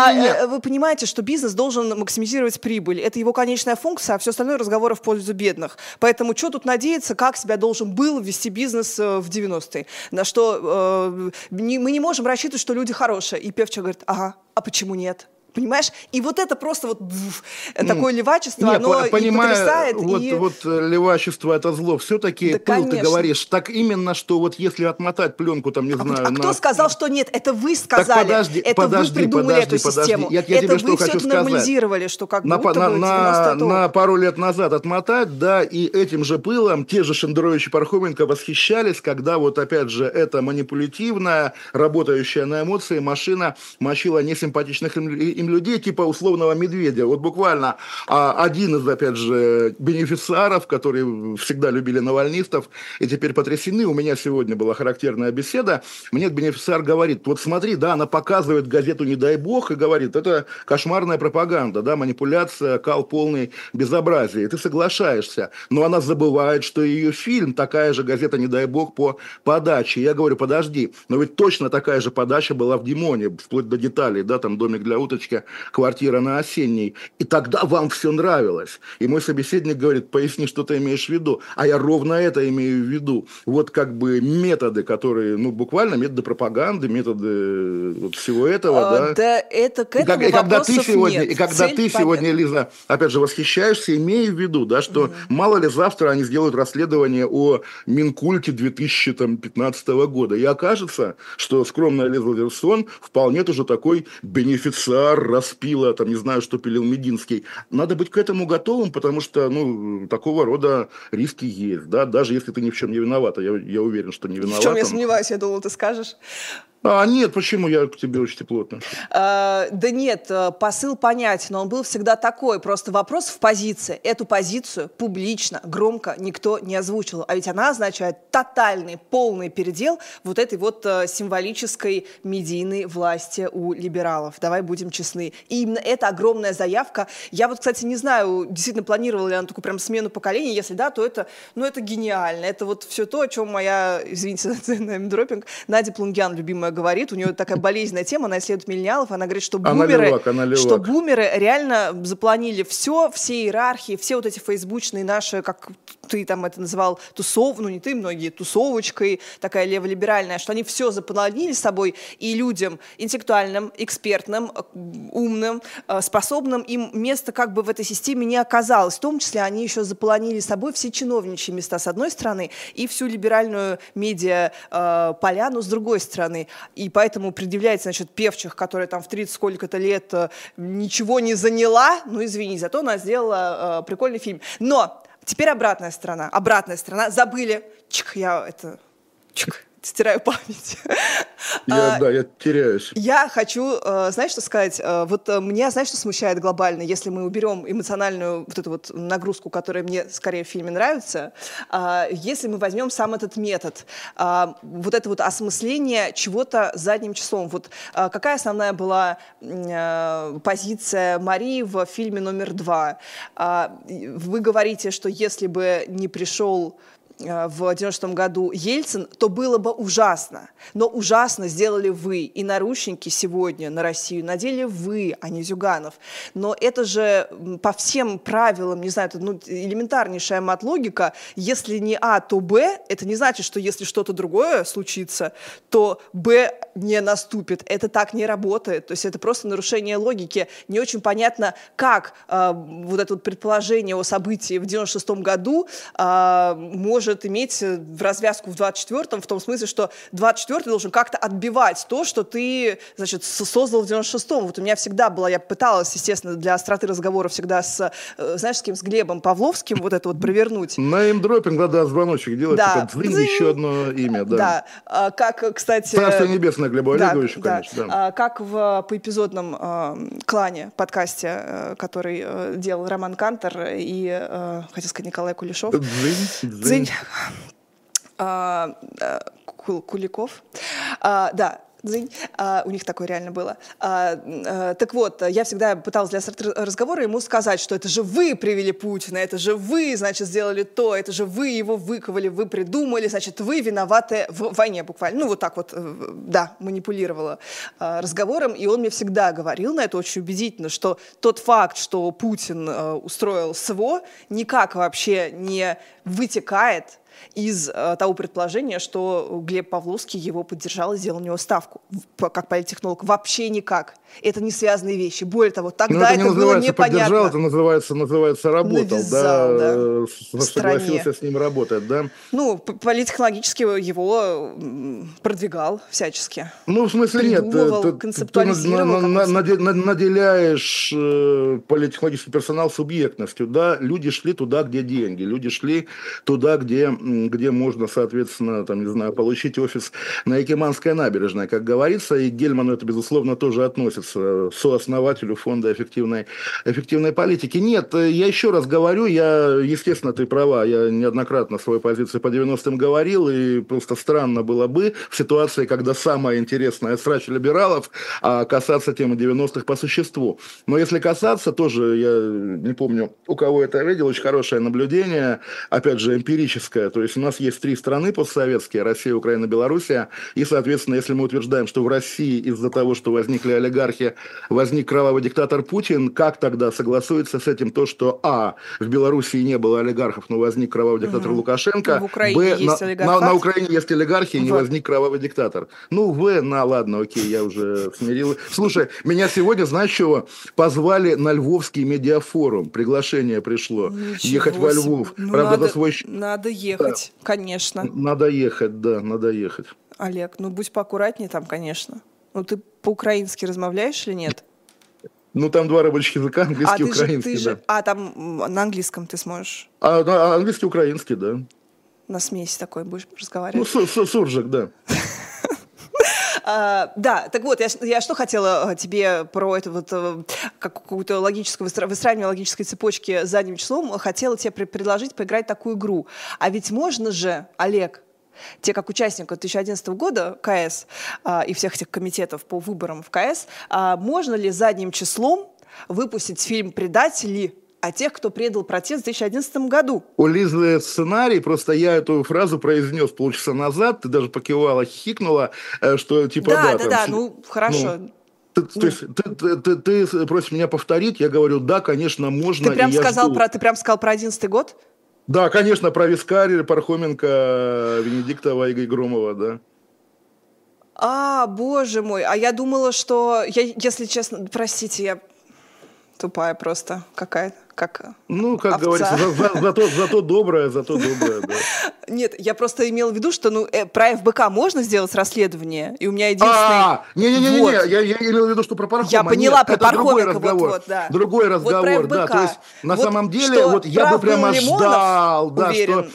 вы понимаете, что бизнес должен максимизировать прибыль, это его конечная функция, а все остальное разговоры в пользу бедных. Поэтому что тут надеяться, как себя должен был вести бизнес в 90-е? На что мы не можем рассчитывать, что люди хорошие. И Певчих говорит, ага, а почему нет? Понимаешь? И вот это просто вот такое левачество, оно и потрясает. Вот левачество — это зло. Все-таки да, пыл, конечно. ты говоришь. Так именно, что вот если отмотать пленку, там, не знаю... кто сказал, что нет? Это вы сказали. Вы придумали эту систему. Я тебе что хочу сказать. Нормализировали, что как будто бы 90 на пару лет назад отмотать, да, и этим же пылом те же Шендерович и Пархоменко восхищались, когда вот опять же эта манипулятивная, работающая на эмоции машина мочила несимпатичных им людей, типа условного Медведя. Вот буквально один из, опять же, бенефициаров, которые всегда любили навальнистов и теперь потрясены. У меня сегодня была характерная беседа. Мне бенефициар говорит, вот смотри, да, она показывает газету «Не дай бог» и говорит, это кошмарная пропаганда, да, манипуляция, кал полный безобразия. И ты соглашаешься. Но она забывает, что ее фильм такая же газета «Не дай бог» по подаче. Я говорю, подожди, но ведь точно такая же подача была в «Димоне», вплоть до деталей, да, там домик для уточки, квартира на Осенней. И тогда вам все нравилось. И мой собеседник говорит, поясни, что ты имеешь в виду. А я ровно это имею в виду. Вот как бы методы, которые, ну, буквально методы пропаганды, методы вот всего этого, да. Да, это к этому вопросов нет. И когда ты сегодня, Лиза, опять же, восхищаешься, имея в виду, да, что мало ли завтра они сделают расследование о Минкульте 2015 года. И окажется, что скромная Лиза Лерсон вполне тоже такой бенефициар пожар, распила, там, не знаю, что пилил Мединский. Надо быть к этому готовым, потому что, ну, такого рода риски есть, да, даже если ты ни в чем не виновата. Я уверен, что не виновата. В чем я сомневаюсь, я думала, ты скажешь. Нет, почему? Я к тебе очень тепло отношусь. Да нет, посыл понятен, но он был всегда такой. Просто вопрос в позиции. Эту позицию публично, громко никто не озвучил. А ведь она означает тотальный, полный передел вот этой вот символической медийной власти у либералов. Давай будем честны. И именно эта огромная заявка. Я вот, кстати, не знаю, действительно планировала ли она такую прям смену поколений. Если да, то это гениально. Это вот все то, о чем моя, извините за неймдропинг, Надя Плунгян, любимая, говорит, у нее такая болезненная тема, она исследует миллениалов, она говорит, что бумеры реально запланили все иерархии, все вот эти фейсбучные наши, как ты там это называл, не ты, многие, тусовочкой, такая леволиберальная, что они все запланили с собой, и людям интеллектуальным, экспертным, умным, способным им место как бы в этой системе не оказалось. В том числе они еще запланили с собой все чиновничьи места с одной стороны и всю либеральную медиа-поляну с другой стороны. И поэтому предъявляется, значит, Певчих, которая там в 30 сколько-то лет ничего не заняла, ну, извини, зато она сделала прикольный фильм. Но теперь обратная сторона. Забыли. Стираю память. Я теряюсь. Я хочу, знаешь, что сказать? Вот меня, знаешь, что смущает глобально, если мы уберем эмоциональную вот эту вот нагрузку, которая мне скорее в фильме нравится, если мы возьмем сам этот метод, вот это вот осмысление чего-то задним числом. Вот какая основная была позиция Марии в фильме номер 2? Вы говорите, что если бы не пришел в 90-м году Ельцин, то было бы ужасно. Но ужасно сделали вы. И наручники сегодня на Россию надели вы, а не Зюганов. Но это же по всем правилам, не знаю, это элементарнейшая мат-логика. Если не А, то Б. Это не значит, что если что-то другое случится, то Б не наступит. Это так не работает. То есть это просто нарушение логики. Не очень понятно, как вот это вот предположение о событии в 96-м году может иметь в развязку в 24-м, в том смысле, что 24-й должен как-то отбивать то, что ты, значит, создал в 96-м. Вот у меня всегда было, я пыталась, естественно, для остроты разговора всегда с кем, с Глебом Павловским вот это вот провернуть. Неймдропинг, да, звоночек делать, да. еще одно имя, да. Да, как, кстати... Царство небесное Глебу Олеговичу, конечно. Да. Как в поэпизодном клане, подкасте, который делал Роман Кантор и, хотел сказать, Николай Кулешов. Дзынь. Куликов. Да. У них такое реально было. Так вот, я всегда пыталась для разговора ему сказать, что это же вы привели Путина, это же вы, значит, сделали то, это же вы его выковали, вы придумали, значит, вы виноваты в войне буквально. Ну, вот так вот, да, манипулировала разговором, и он мне всегда говорил на это очень убедительно, что тот факт, что Путин устроил СВО, никак вообще не вытекает из того предположения, что Глеб Павловский его поддержал и сделал у него ставку как политтехнолог. Вообще никак. Это не связанные вещи. Более того, тогда это было непонятно. Поддержал, это называется работал. Навязал, да. Согласился с ним работать, да? Ну, политтехнологически его продвигал всячески. Ну, в смысле придумывал, нет. Концептуализировал. Наделяешь политтехнологический персонал субъектностью, да? Люди шли туда, где деньги. Люди шли туда, где можно, соответственно, там, не знаю, получить офис на Якиманской набережной, как говорится, и к Гельману это, безусловно, тоже относится, сооснователю фонда эффективной политики. Нет, я еще раз говорю, естественно, ты права, я неоднократно свою позицию по 90-м говорил, и просто странно было бы в ситуации, когда самое интересное срач либералов, а касаться темы 90-х по существу. Но если касаться, тоже, я не помню, у кого это видел, очень хорошее наблюдение, опять же, эмпирическое. То есть у нас есть 3 страны постсоветские: Россия, Украина, Белоруссия. И, соответственно, если мы утверждаем, что в России из-за того, что возникли олигархи, возник кровавый диктатор Путин, как тогда согласуется с этим то, что в Белоруссии не было олигархов, но возник кровавый диктатор Лукашенко, в Украине есть на Украине есть олигархи, и не возник кровавый диктатор. Ладно, окей, я уже смирил. Слушай, меня сегодня, знаешь чего, позвали на Львовский медиафорум, приглашение пришло. Ехать во Львов. Правда, надо ехать, да. Конечно. Надо ехать, да, надо ехать. Олег, будь поаккуратнее там, конечно. Ты по-украински размовляешь или нет? Ну, там два рабочих языка, английский и украинский, да. А, там на английском ты сможешь? Английский и украинский, да. На смеси такой будешь разговаривать? Ну, суржик, да. Да, так вот, я что хотела тебе про это вот какую-то логическую выстраивание логической цепочки задним числом, хотела тебе предложить поиграть такую игру. А ведь можно же, Олег, те, как участник 2011 года КС и всех этих комитетов по выборам в КС, можно ли задним числом выпустить фильм «Предатели» о тех, кто предал протест в 2011 году? У Лизы сценарий, просто я эту фразу произнес полчаса назад, ты даже покивала, хихикнула, что типа Да, ну хорошо. То есть ты просишь меня повторить, я говорю, да, конечно, можно. Ты прям сказал про 2011 год? Да, конечно, про Вискария, Пархоменко, Венедиктова и Громова, да. Боже мой, а я думала, что, если честно, простите, я тупая просто какая-то, как ну, как овца. Говорится, зато добрая, да. Нет, я просто имела в виду, что про ФБК можно сделать расследование, и у меня единственный... Не, я имел в виду, что про Пархоменко. Я поняла, про Пархоменко, да. Другой разговор, вот про да. То есть, на самом деле, вот я бы прямо ждал, да,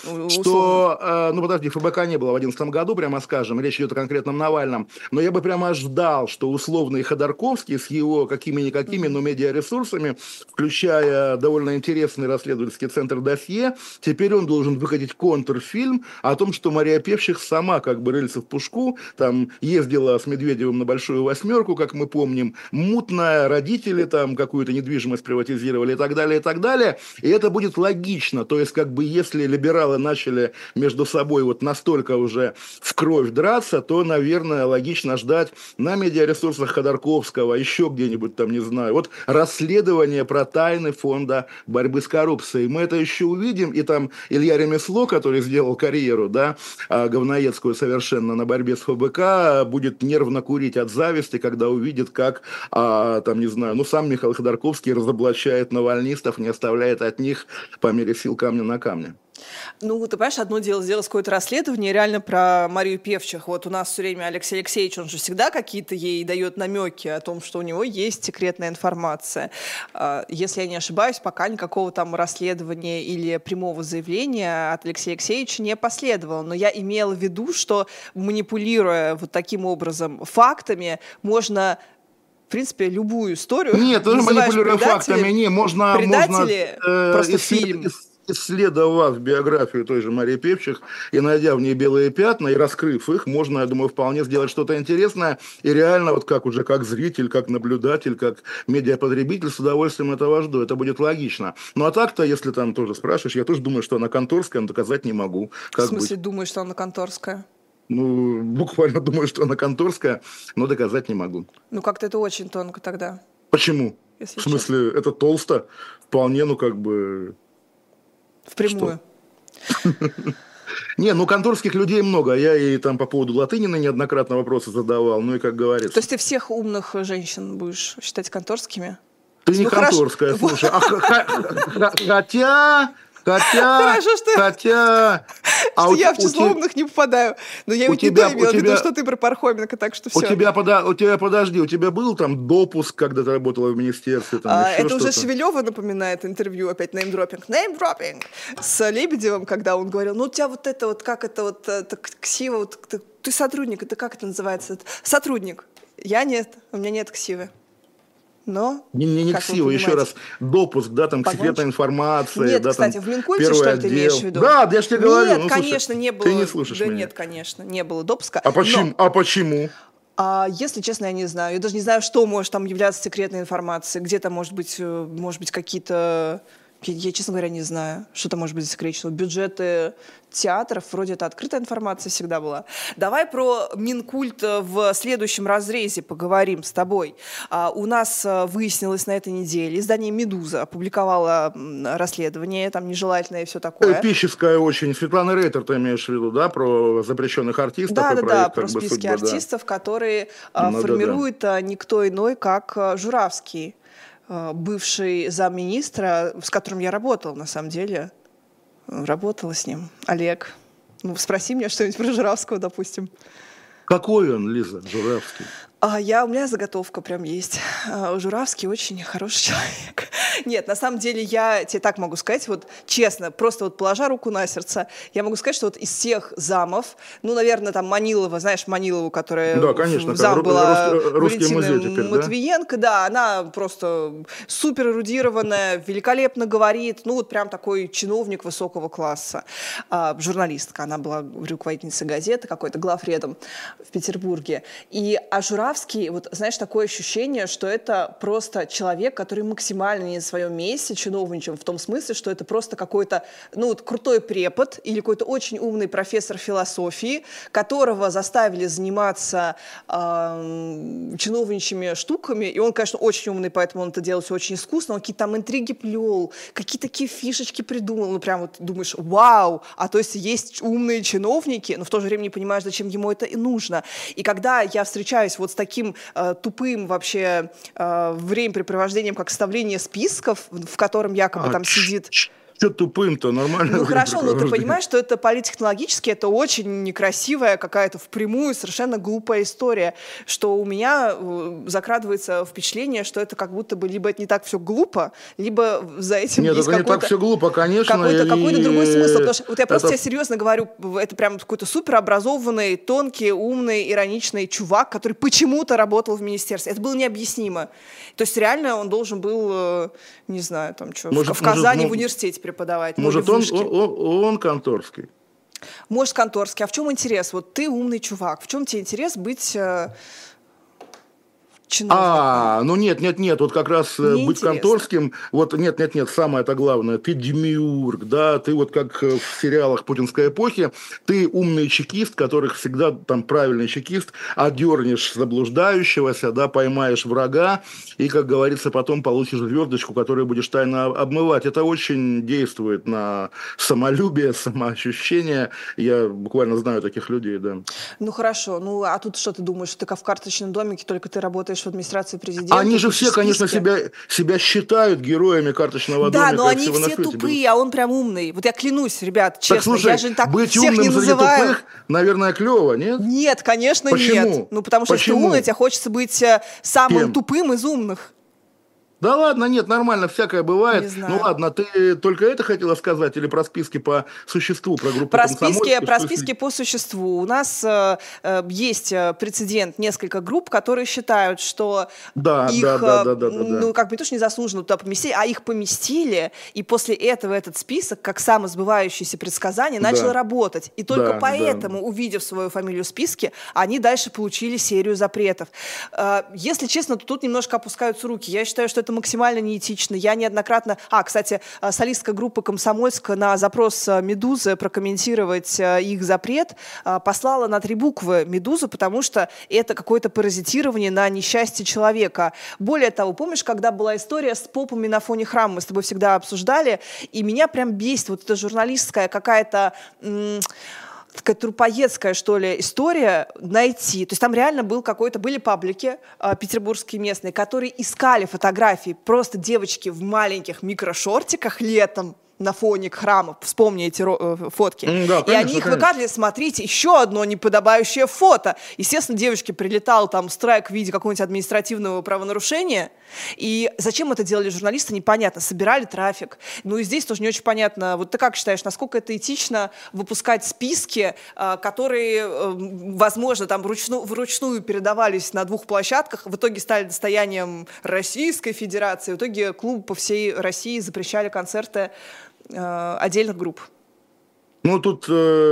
что ну, подожди, ФБК не было в 2011 году, прямо скажем, речь идет о конкретном Навальном, но я бы прямо ждал, что условный Ходорковский с его какими-никакими, но медиаресурсами, включая довольно интересный расследовательский центр «Досье», теперь он должен выкатить контрфильм о том, что Мария Певчих сама как бы рыльца в пушку, там ездила с Медведевым на Большую Восьмерку, как мы помним, мутная, родители там какую-то недвижимость приватизировали и так далее, и так далее. И это будет логично, то есть как бы если либералы начали между собой вот настолько уже в кровь драться, то, наверное, логично ждать на медиаресурсах Ходорковского, еще где-нибудь там, не знаю, вот расследование про тайны фонда борьбы с коррупцией. Мы это еще увидим, и там Илья Ремесло, который сделал карьеру, да, говноедскую совершенно на борьбе с ФБК, будет нервно курить от зависти, когда увидит, как, там, не знаю, ну, сам Михаил Ходорковский разоблачает навальнистов, не оставляет от них по мере сил камня на камне. Ну, ты понимаешь, одно дело сделать какое-то расследование реально про Марию Певчих. Вот у нас все время Алексей Алексеевич, он же всегда какие-то ей дает намеки о том, что у него есть секретная информация. Если я не ошибаюсь, пока никакого там расследования или прямого заявления от Алексея Алексеевича не последовало. Но я имела в виду, что манипулируя вот таким образом фактами, можно... В принципе, любую историю. Нет, тоже манипулируя фактами, не, можно просто фильм. Исследовав биографию той же Марии Певчих и найдя в ней белые пятна, и раскрыв их, можно, я думаю, вполне сделать что-то интересное, и реально, вот как уже как зритель, как наблюдатель, как медиапотребитель, с удовольствием этого жду, это будет логично. Ну, а так-то, если там тоже спрашиваешь, я тоже думаю, что она конторская, но доказать не могу. В смысле, думаешь, что она конторская? Ну, буквально думаю, что она конторская, но доказать не могу. Ну, как-то это очень тонко тогда. Почему? В смысле, это толсто? Вполне, ну, как бы... Впрямую. Не, ну конторских людей много. Я и там по поводу Латынина неоднократно вопросы задавал. Ну и как говорится. То есть ты всех умных женщин будешь считать конторскими? Ты не конторская, слушай. Хотя... я в число умных не попадаю. Но я ведь не то имела в виду, что ты про Пархоменко, так что все. У тебя, подожди, у тебя был там допуск, когда ты работала в министерстве? Это уже Шевелева напоминает интервью, опять неймдропинг. Неймдропинг! С Лебедевым, когда он говорил, ну у тебя вот это вот, как это вот, ксива, вот, ты сотрудник, это как это называется? Сотрудник. Я нет, у меня нет ксивы. Но, не ксива, еще раз, допуск, да, там, к секретной информации. Нет, да, кстати, там, в Минкульте, что ли, ты имеешь в виду? Да, я же тебе говорю. Нет, ну, конечно, слушай, не было. Ты не слушаешь меня. Нет, конечно, не было допуска. А почему? Если честно, я не знаю. Я даже не знаю, что может там являться секретной информацией. Где-то, может быть какие-то... Я, честно говоря, не знаю, что там может быть засекречено. Бюджеты театров, вроде это открытая информация всегда была. Давай про Минкульт в следующем разрезе поговорим с тобой. У нас выяснилось на этой неделе, издание «Медуза» опубликовало расследование, там нежелательное и все такое. Эпическое очень. Светлана Рейтер, ты имеешь в виду, да, про запрещенных артистов? Да, про списки артистов, которые формирует никто иной, как Журавский, бывший замминистра, с которым я работала, на самом деле. Работала с ним. Олег. Ну, спроси меня что-нибудь про Журавского, допустим. Какой он, Лиза, Журавский? У меня заготовка прям есть. Журавский очень хороший человек. Нет, на самом деле я тебе так могу сказать, вот честно, просто вот положа руку на сердце, я могу сказать, что вот из всех замов, ну, наверное, там Манилова, знаешь, Манилову, которая да, конечно, зам была русский музей теперь, Матвиенко, да, она просто супер эрудированная, великолепно говорит, ну, вот прям такой чиновник высокого класса. Журналистка, она была руководительницей газеты, какой-то главредом в Петербурге. А Журавский, вот знаешь, такое ощущение, что это просто человек, который максимально не на своем месте, чиновничем, в том смысле, что это просто какой-то, ну, вот крутой препод или какой-то очень умный профессор философии, которого заставили заниматься чиновничьими штуками, и он, конечно, очень умный, поэтому он это делал все очень искусно, он какие-то там интриги плел, какие-то такие фишечки придумал, ну, прям вот думаешь, вау, а то есть умные чиновники, но в то же время не понимаешь, зачем ему это и нужно. И когда я встречаюсь вот с таким тупым вообще времяпрепровождением, как составление списков, в котором якобы там сидит... Что тупым-то? Нормально. Ну хорошо, но ты понимаешь, что это политтехнологически, это очень некрасивая какая-то впрямую совершенно глупая история, что у меня закрадывается впечатление, что это как будто бы либо это не так все глупо, либо за этим нет, есть это не так все глупо, конечно. Какой-то другой смысл. Потому что вот я просто тебе серьезно говорю, это прям какой-то суперобразованный, тонкий, умный, ироничный чувак, который почему-то работал в министерстве. Это было необъяснимо. То есть реально он должен был, не знаю, там что, в Казани в университете преподавать. Может, он конторский? Может, конторский. А в чем интерес? Вот ты умный чувак. В чем тебе интерес быть чиновником? Ну нет, вот как раз Мне быть интересно. конторским, вот нет, самое это главное, ты демиург, да, ты вот как в сериалах путинской эпохи, ты умный чекист, которых всегда там правильный чекист, одернешь заблуждающегося, да, поймаешь врага, и, как говорится, потом получишь звездочку, которую будешь тайно обмывать. Это очень действует на самолюбие, самоощущение, я буквально знаю таких людей, да. Ну хорошо, а тут что ты думаешь, что ты как в карточном домике, только ты работаешь в администрации президента? Они же все, конечно, себя считают героями карточного домика. Да, но они все тупые, а он прям умный. Вот я клянусь, ребят, честно, так, слушай, я же так быть всех умным не называю. Среди тупых, наверное, клево, нет? Нет, конечно, Почему? нет. Ну, потому что если ты умный, тебе хочется быть самым тупым из умных. Да ладно, нет, нормально, всякое бывает. Не знаю. Ну ладно, ты только это хотела сказать или про списки по существу, про группу Про комсомольцев? списки по существу. У нас есть прецедент, несколько групп, которые считают, что их, ну, как бы не то, что незаслуженно туда поместили, а их поместили, и после этого этот список, как самосбывающееся предсказание, начал работать. И только поэтому, увидев свою фамилию в списке, они дальше получили серию запретов. Если честно, то тут немножко опускаются руки. Я считаю, что это максимально неэтично. Я неоднократно... Кстати, солистка группы «Комсомольска» на запрос «Медузы» прокомментировать их запрет послала на 3 буквы «Медузу», потому что это какое-то паразитирование на несчастье человека. Более того, помнишь, когда была история с попами на фоне храма, мы с тобой всегда обсуждали, и меня прям бесит вот эта журналистская какая-то... такая трупоедская, что ли, история найти. То есть там реально были паблики петербургские местные, которые искали фотографии просто девочки в маленьких микрошортиках летом на фоне храма, вспомни эти фотки. Да, и они их выкладывали, смотрите, еще одно неподобающее фото. Естественно, девочке прилетал там страйк в виде какого-нибудь административного правонарушения. И зачем это делали журналисты, непонятно. Собирали трафик. Ну и здесь тоже не очень понятно. Вот ты как считаешь, насколько это этично выпускать списки, которые, возможно, там вручную передавались на 2 площадках, в итоге стали достоянием Российской Федерации, в итоге клубы по всей России запрещали концерты отдельных групп? Ну, тут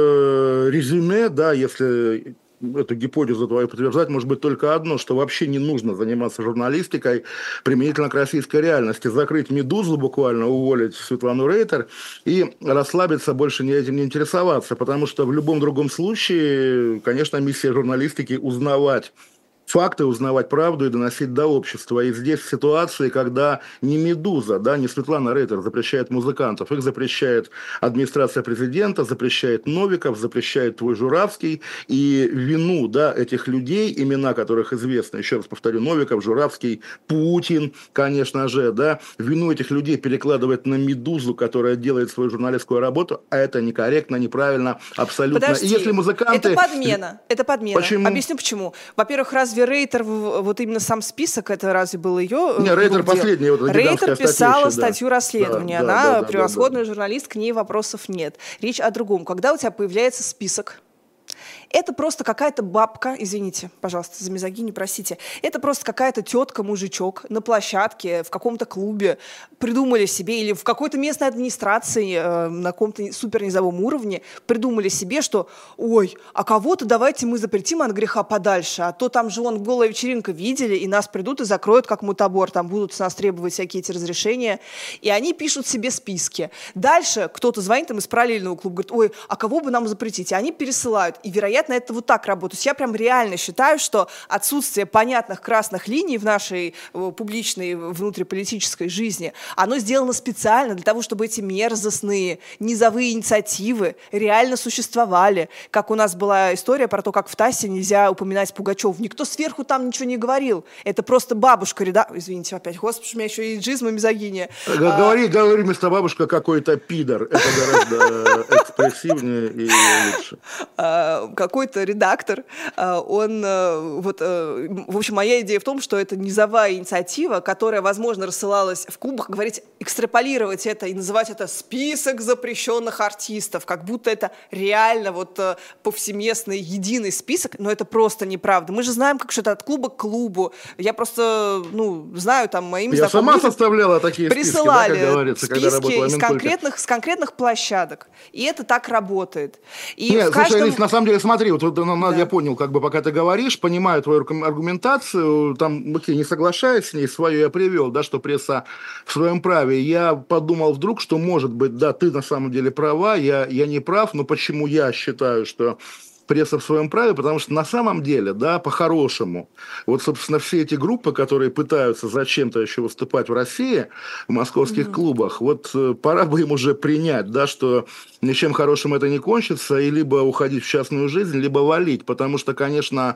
резюме, да, если эту гипотезу твою подтверждать, может быть только одно, что вообще не нужно заниматься журналистикой применительно к российской реальности. Закрыть «Медузу» буквально, уволить Светлану Рейтер и расслабиться, больше этим не интересоваться, потому что в любом другом случае, конечно, миссия журналистики узнавать факты, узнавать правду и доносить до общества. И здесь ситуации, когда не «Медуза», да, не Светлана Рейтер запрещает музыкантов, их запрещает администрация президента, запрещает Новиков, запрещает твой Журавский, и вину, да, этих людей, имена которых известны, еще раз повторю, Новиков, Журавский, Путин, конечно же, да, вину этих людей перекладывает на «Медузу», которая делает свою журналистскую работу, а это некорректно, неправильно, абсолютно. Подожди, и если музыканты... Это подмена. Почему? Объясню почему. Во-первых, разве Рейтер, вот именно сам список, это разве был ее? Не, Рейтер последняя, вот Рейтер писала статья, статью расследования. Да, Она превосходный журналист, к ней вопросов нет. Речь о другом. Когда у тебя появляется список, это просто какая-то бабка, извините, пожалуйста, за мизогинию, простите, это просто какая-то тетка-мужичок на площадке, в каком-то клубе придумали себе, или в какой-то местной администрации на каком-то супернизовом уровне придумали себе, что, ой, а кого-то давайте мы запретим от греха подальше, а то там же голая вечеринка видели, и нас придут и закроют как мутабор, там будут с нас требовать всякие эти разрешения, и они пишут себе списки. Дальше кто-то звонит им из параллельного клуба, говорит, ой, а кого бы нам запретить? И они пересылают, и вероятно, это вот так работает. То есть я прям реально считаю, что отсутствие понятных красных линий в нашей публичной внутриполитической жизни, оно сделано специально для того, чтобы эти мерзостные низовые инициативы реально существовали. Как у нас была история про то, как в ТАССе нельзя упоминать Пугачев. Никто сверху там ничего не говорил. Это просто бабушка, извините опять, господи, у меня еще и иджизм и мизогиния. Говори вместо бабушка какой-то пидор. Это гораздо экспрессивнее и лучше. Какой-то редактор, в общем, моя идея в том, что это низовая инициатива, которая, возможно, рассылалась в клубах, говорить, экстраполировать это и называть это список запрещенных артистов, как будто это реально повсеместный единый список, но это просто неправда. Мы же знаем, как что это от клуба к клубу. Я просто, знаю, там, моим знакомым... Я сама составляла такие присылали списки, да, как говорится, когда работала списки с конкретных площадок. И это так работает. И нет, в каждом... слушай, Алис, на самом деле, смотри, я понял, пока ты говоришь, понимаю твою аргументацию, там, окей, не соглашаюсь с ней, свою я привел, да, что пресса в своем праве. Я подумал вдруг, что, может быть, да, ты на самом деле права, я не прав, но почему я считаю, что пресса в своем праве, потому что на самом деле, да, по-хорошему, вот, собственно, все эти группы, которые пытаются зачем-то еще выступать в России, в московских клубах, вот пора бы им уже принять, да, что ничем хорошим это не кончится, и либо уходить в частную жизнь, либо валить, потому что, конечно,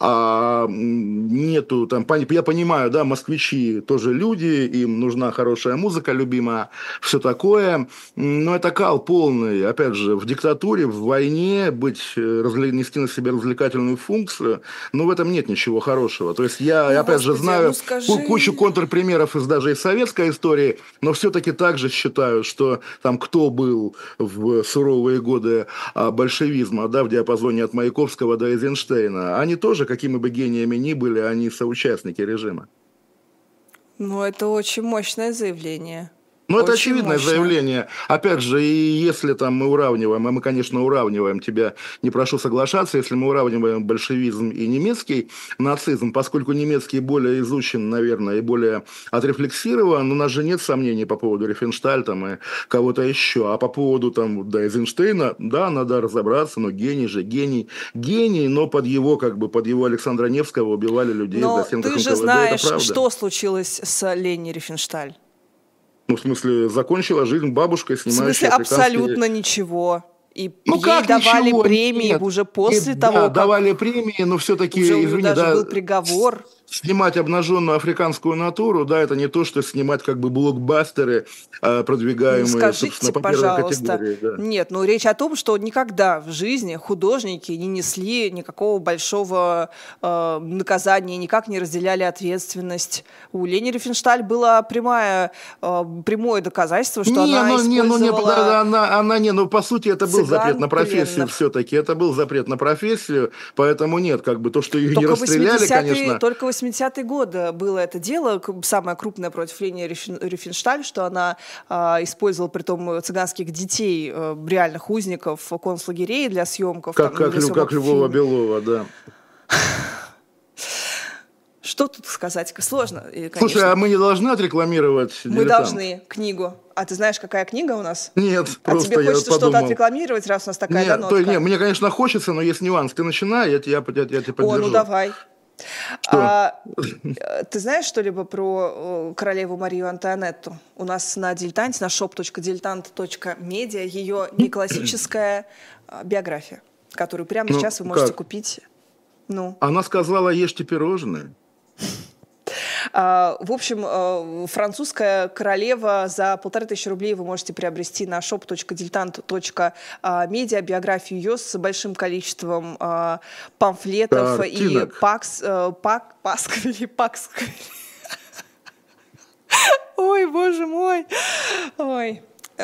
нету там, я понимаю, да, москвичи тоже люди, им нужна хорошая музыка, любимая, все такое, но это кал полный, опять же, в диктатуре, в войне нести на себе развлекательную функцию, но в этом нет ничего хорошего. То есть я, опять же, знаю кучу контрпримеров даже из советской истории, но все-таки также считаю, что там кто был в суровые годы большевизма, да, в диапазоне от Маяковского до Эйзенштейна, они тоже, какими бы гениями ни были, они соучастники режима. Это очень мощное заявление. Это очевидное заявление. Опять же, и если там мы уравниваем, а мы, конечно, уравниваем, тебя не прошу соглашаться, если мы уравниваем большевизм и немецкий нацизм, поскольку немецкий более изучен, наверное, и более отрефлексирован, у нас же нет сомнений по поводу Рифеншталь там, и кого-то еще. А по поводу там, да, Эйзенштейна, да, надо разобраться, но гений же, гений, но под его Александра Невского убивали людей в застенках НКВД. Но ты же знаешь, что случилось с Лени Рифеншталь. В смысле, закончила жизнь бабушкой, снимающей африканские... В смысле, абсолютно ничего. И ей давали ничего? премии Нет. уже после того, как... давали премии, но все-таки, извини, даже был приговор. Снимать обнаженную африканскую натуру, да, это не то, что снимать блокбастеры, продвигаемые, собственно, по первой категории. Да. Нет, речь о том, что никогда в жизни художники не несли никакого большого наказания, никак не разделяли ответственность. У Лени Рифеншталь было прямое доказательство, что она использовала... по сути, это был запрет на профессию все-таки. Это был запрет на профессию, поэтому нет, то, что ее не расстреляли, конечно... Только 80-е годы было это дело, самое крупное против Лени Рифеншталь, что она использовала притом цыганских детей, реальных узников концлагерей для съемков. Как Львова Белова, да. Что тут сказать? Сложно, конечно. Слушай, а мы не должны отрекламировать «Дилетант»? Мы должны книгу. А ты знаешь, какая книга у нас? Нет, просто тебе хочется что-то отрекламировать, раз у нас такая донотка? Нет, мне, конечно, хочется, но есть нюанс. Ты начинай, я тебя поддержу. Давай. Что? Ты знаешь что-либо про королеву Марию Антуанетту? У нас на дилетанте, на shop.diletant.media ее неклассическая биография, которую прямо Ну, сейчас вы можете как? купить. Ну. Она сказала, ешьте пирожные. В общем, французская королева за 1500 рублей вы можете приобрести на shop.diletant.media биографию ее с большим количеством памфлетов и Картинок. пасквили. Ой, боже мой. Ой.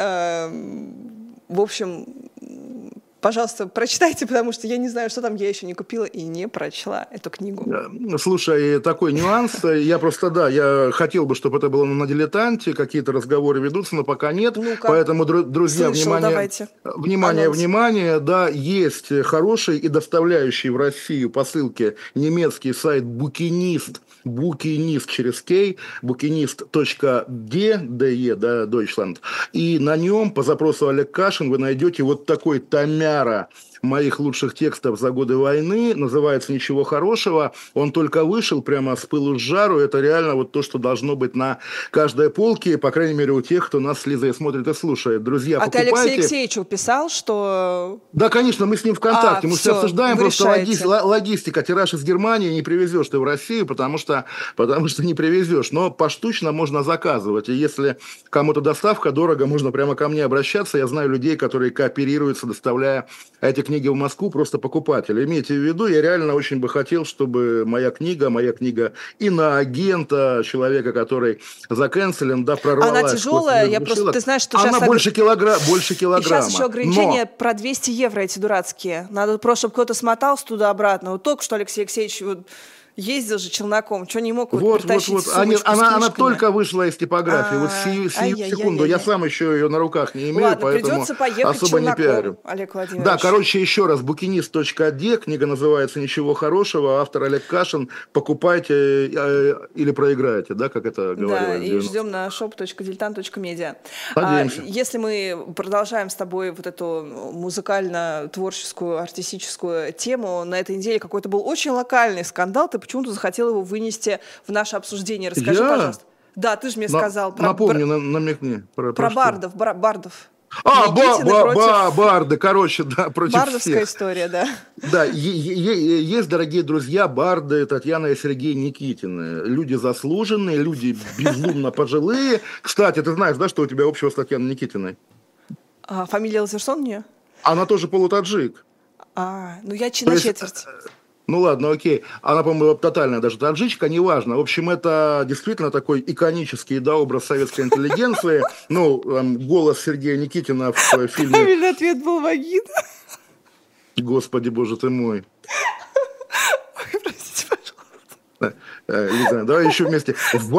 В общем, пожалуйста, прочитайте, потому что я не знаю, что там, я еще не купила и не прочла эту книгу. Слушай, такой нюанс. Я просто, я хотел бы, чтобы это было на дилетанте, какие-то разговоры ведутся, но пока нет. Ну-ка. Поэтому, друзья, Слышал, давайте. внимание, да, есть хороший и доставляющий в Россию посылки немецкий сайт Букинист через K, bukинist.de, да, Deutschland. И на нем по запросу Олег Кашин вы найдете вот такой томяра моих лучших текстов за годы войны, называется «Ничего хорошего». Он только вышел прямо с пылу с жару. Это реально вот то, что должно быть на каждой полке, по крайней мере, у тех, кто нас с Лизой смотрит и слушает. Друзья, покупайте. Ты Алексею Алексеевичу писал, что... Да, конечно, мы с ним в контакте. Мы все обсуждаем, просто логистика. Тираж из Германии не привезешь ты в Россию, потому что не привезешь. Но поштучно можно заказывать. И если кому-то доставка дорого, можно прямо ко мне обращаться. Я знаю людей, которые кооперируются, доставляя эти книги в Москву, просто покупатели. Имейте в виду, я реально очень бы хотел, чтобы моя книга иноагента, человека, который заканцелен, да, прорвалась. Она тяжелая, я просто, ты знаешь, что сейчас... Она больше килограмма. Сейчас еще ограничения про 200 евро эти дурацкие. Надо просто, чтобы кто-то смотался туда-обратно. Вот только что Алексей Алексеевич... Ездил же челноком, что не мог притащить сумочку Она только вышла из типографии. Вот сию секунду. Я сам еще ее на руках не имею, ладно, поэтому особо не пиарю. Олег Владимирович. Да, короче, еще раз. Bukинist.de, книга называется «Ничего хорошего», автор Олег Кашин. Покупайте или проиграете, да, как это говорилось. Да, и ждем на shop.diletant.media. Надеемся. Если мы продолжаем с тобой вот эту музыкально-творческую, артистическую тему, на этой неделе какой-то был очень локальный скандал. Ты почему-то захотел его вынести в наше обсуждение. Расскажи, пожалуйста. Да, ты же мне сказал. Напомни, намекни. Про бардов. Барды, короче, да, против Бардовская всех. история, да. Да, есть, дорогие друзья, барды Татьяна и Сергей Никитины. Люди заслуженные, люди безумно пожилые. Кстати, ты знаешь, да, что у тебя общего с Татьяной Никитиной? Фамилия Лазерсон у нее? Она тоже полутаджик. Ну я на четверть. Ну ладно, окей. Она, по-моему, тотальная даже таджичка, неважно. В общем, это действительно такой иконический, да, образ советской интеллигенции. Ну, голос Сергея Никитина в фильме... Правильный ответ был вагина. Господи, боже ты мой. Ой, простите, пожалуйста. Лиза, давай еще вместе.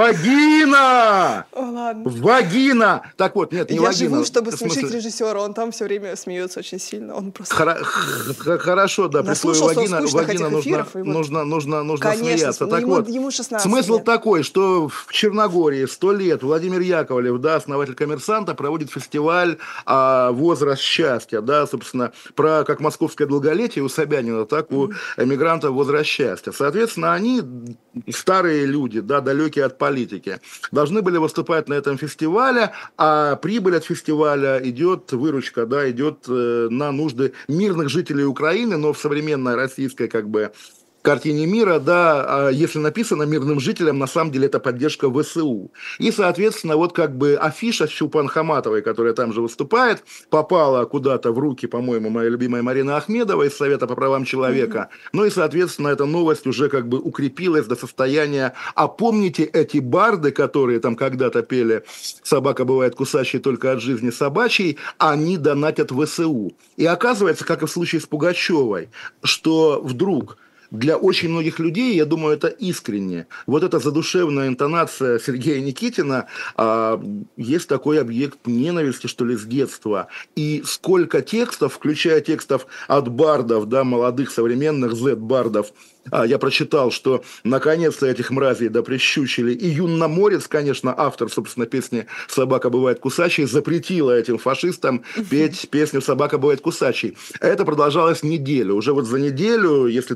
Вагина! Ладно. Вагина! Так вот, нет, не я вагина. Я живу, чтобы смешить режиссера, он там все время смеется очень сильно. Он просто... Хорошо, да, при слове вагина нужно смеяться. Так вот, ему 16 смысл лет. такой, что в Черногории 100 лет Владимир Яковлев, да, основатель «Коммерсанта», проводит фестиваль «Возраст счастья», да, собственно, про как московское долголетие у Собянина, так у эмигрантов «Возраст счастья». Соответственно, они... старые люди, да, далекие от политики, должны были выступать на этом фестивале, а прибыль от фестиваля идет, выручка, да, идет на нужды мирных жителей Украины, но в современной российской, как бы, картине мира, да, если написано мирным жителям, на самом деле это поддержка ВСУ. И, соответственно, вот как бы афиша Чулпан Хаматовой, которая там же выступает, попала куда-то в руки, по-моему, моей любимой Марины Ахмедовой из Совета по правам человека. Ну и, соответственно, эта новость уже как бы укрепилась до состояния, а помните эти барды, которые там когда-то пели «Собака бывает кусачей только от жизни собачьей», они донатят ВСУ. И оказывается, как и в случае с Пугачевой, что вдруг... Для очень многих людей, я думаю, это искренне. Вот эта задушевная интонация Сергея Никитина, есть такой объект ненависти, что ли, с детства. И сколько текстов, включая текстов от бардов, да, молодых современных Z-бардов, я прочитал, что наконец-то этих мразей доприщучили. И Юнна Морец, конечно, автор, собственно, песни «Собака бывает кусачей», запретила этим фашистам петь песню «Собака бывает кусачей». Это продолжалось неделю. Уже вот за неделю, если ты почитаешь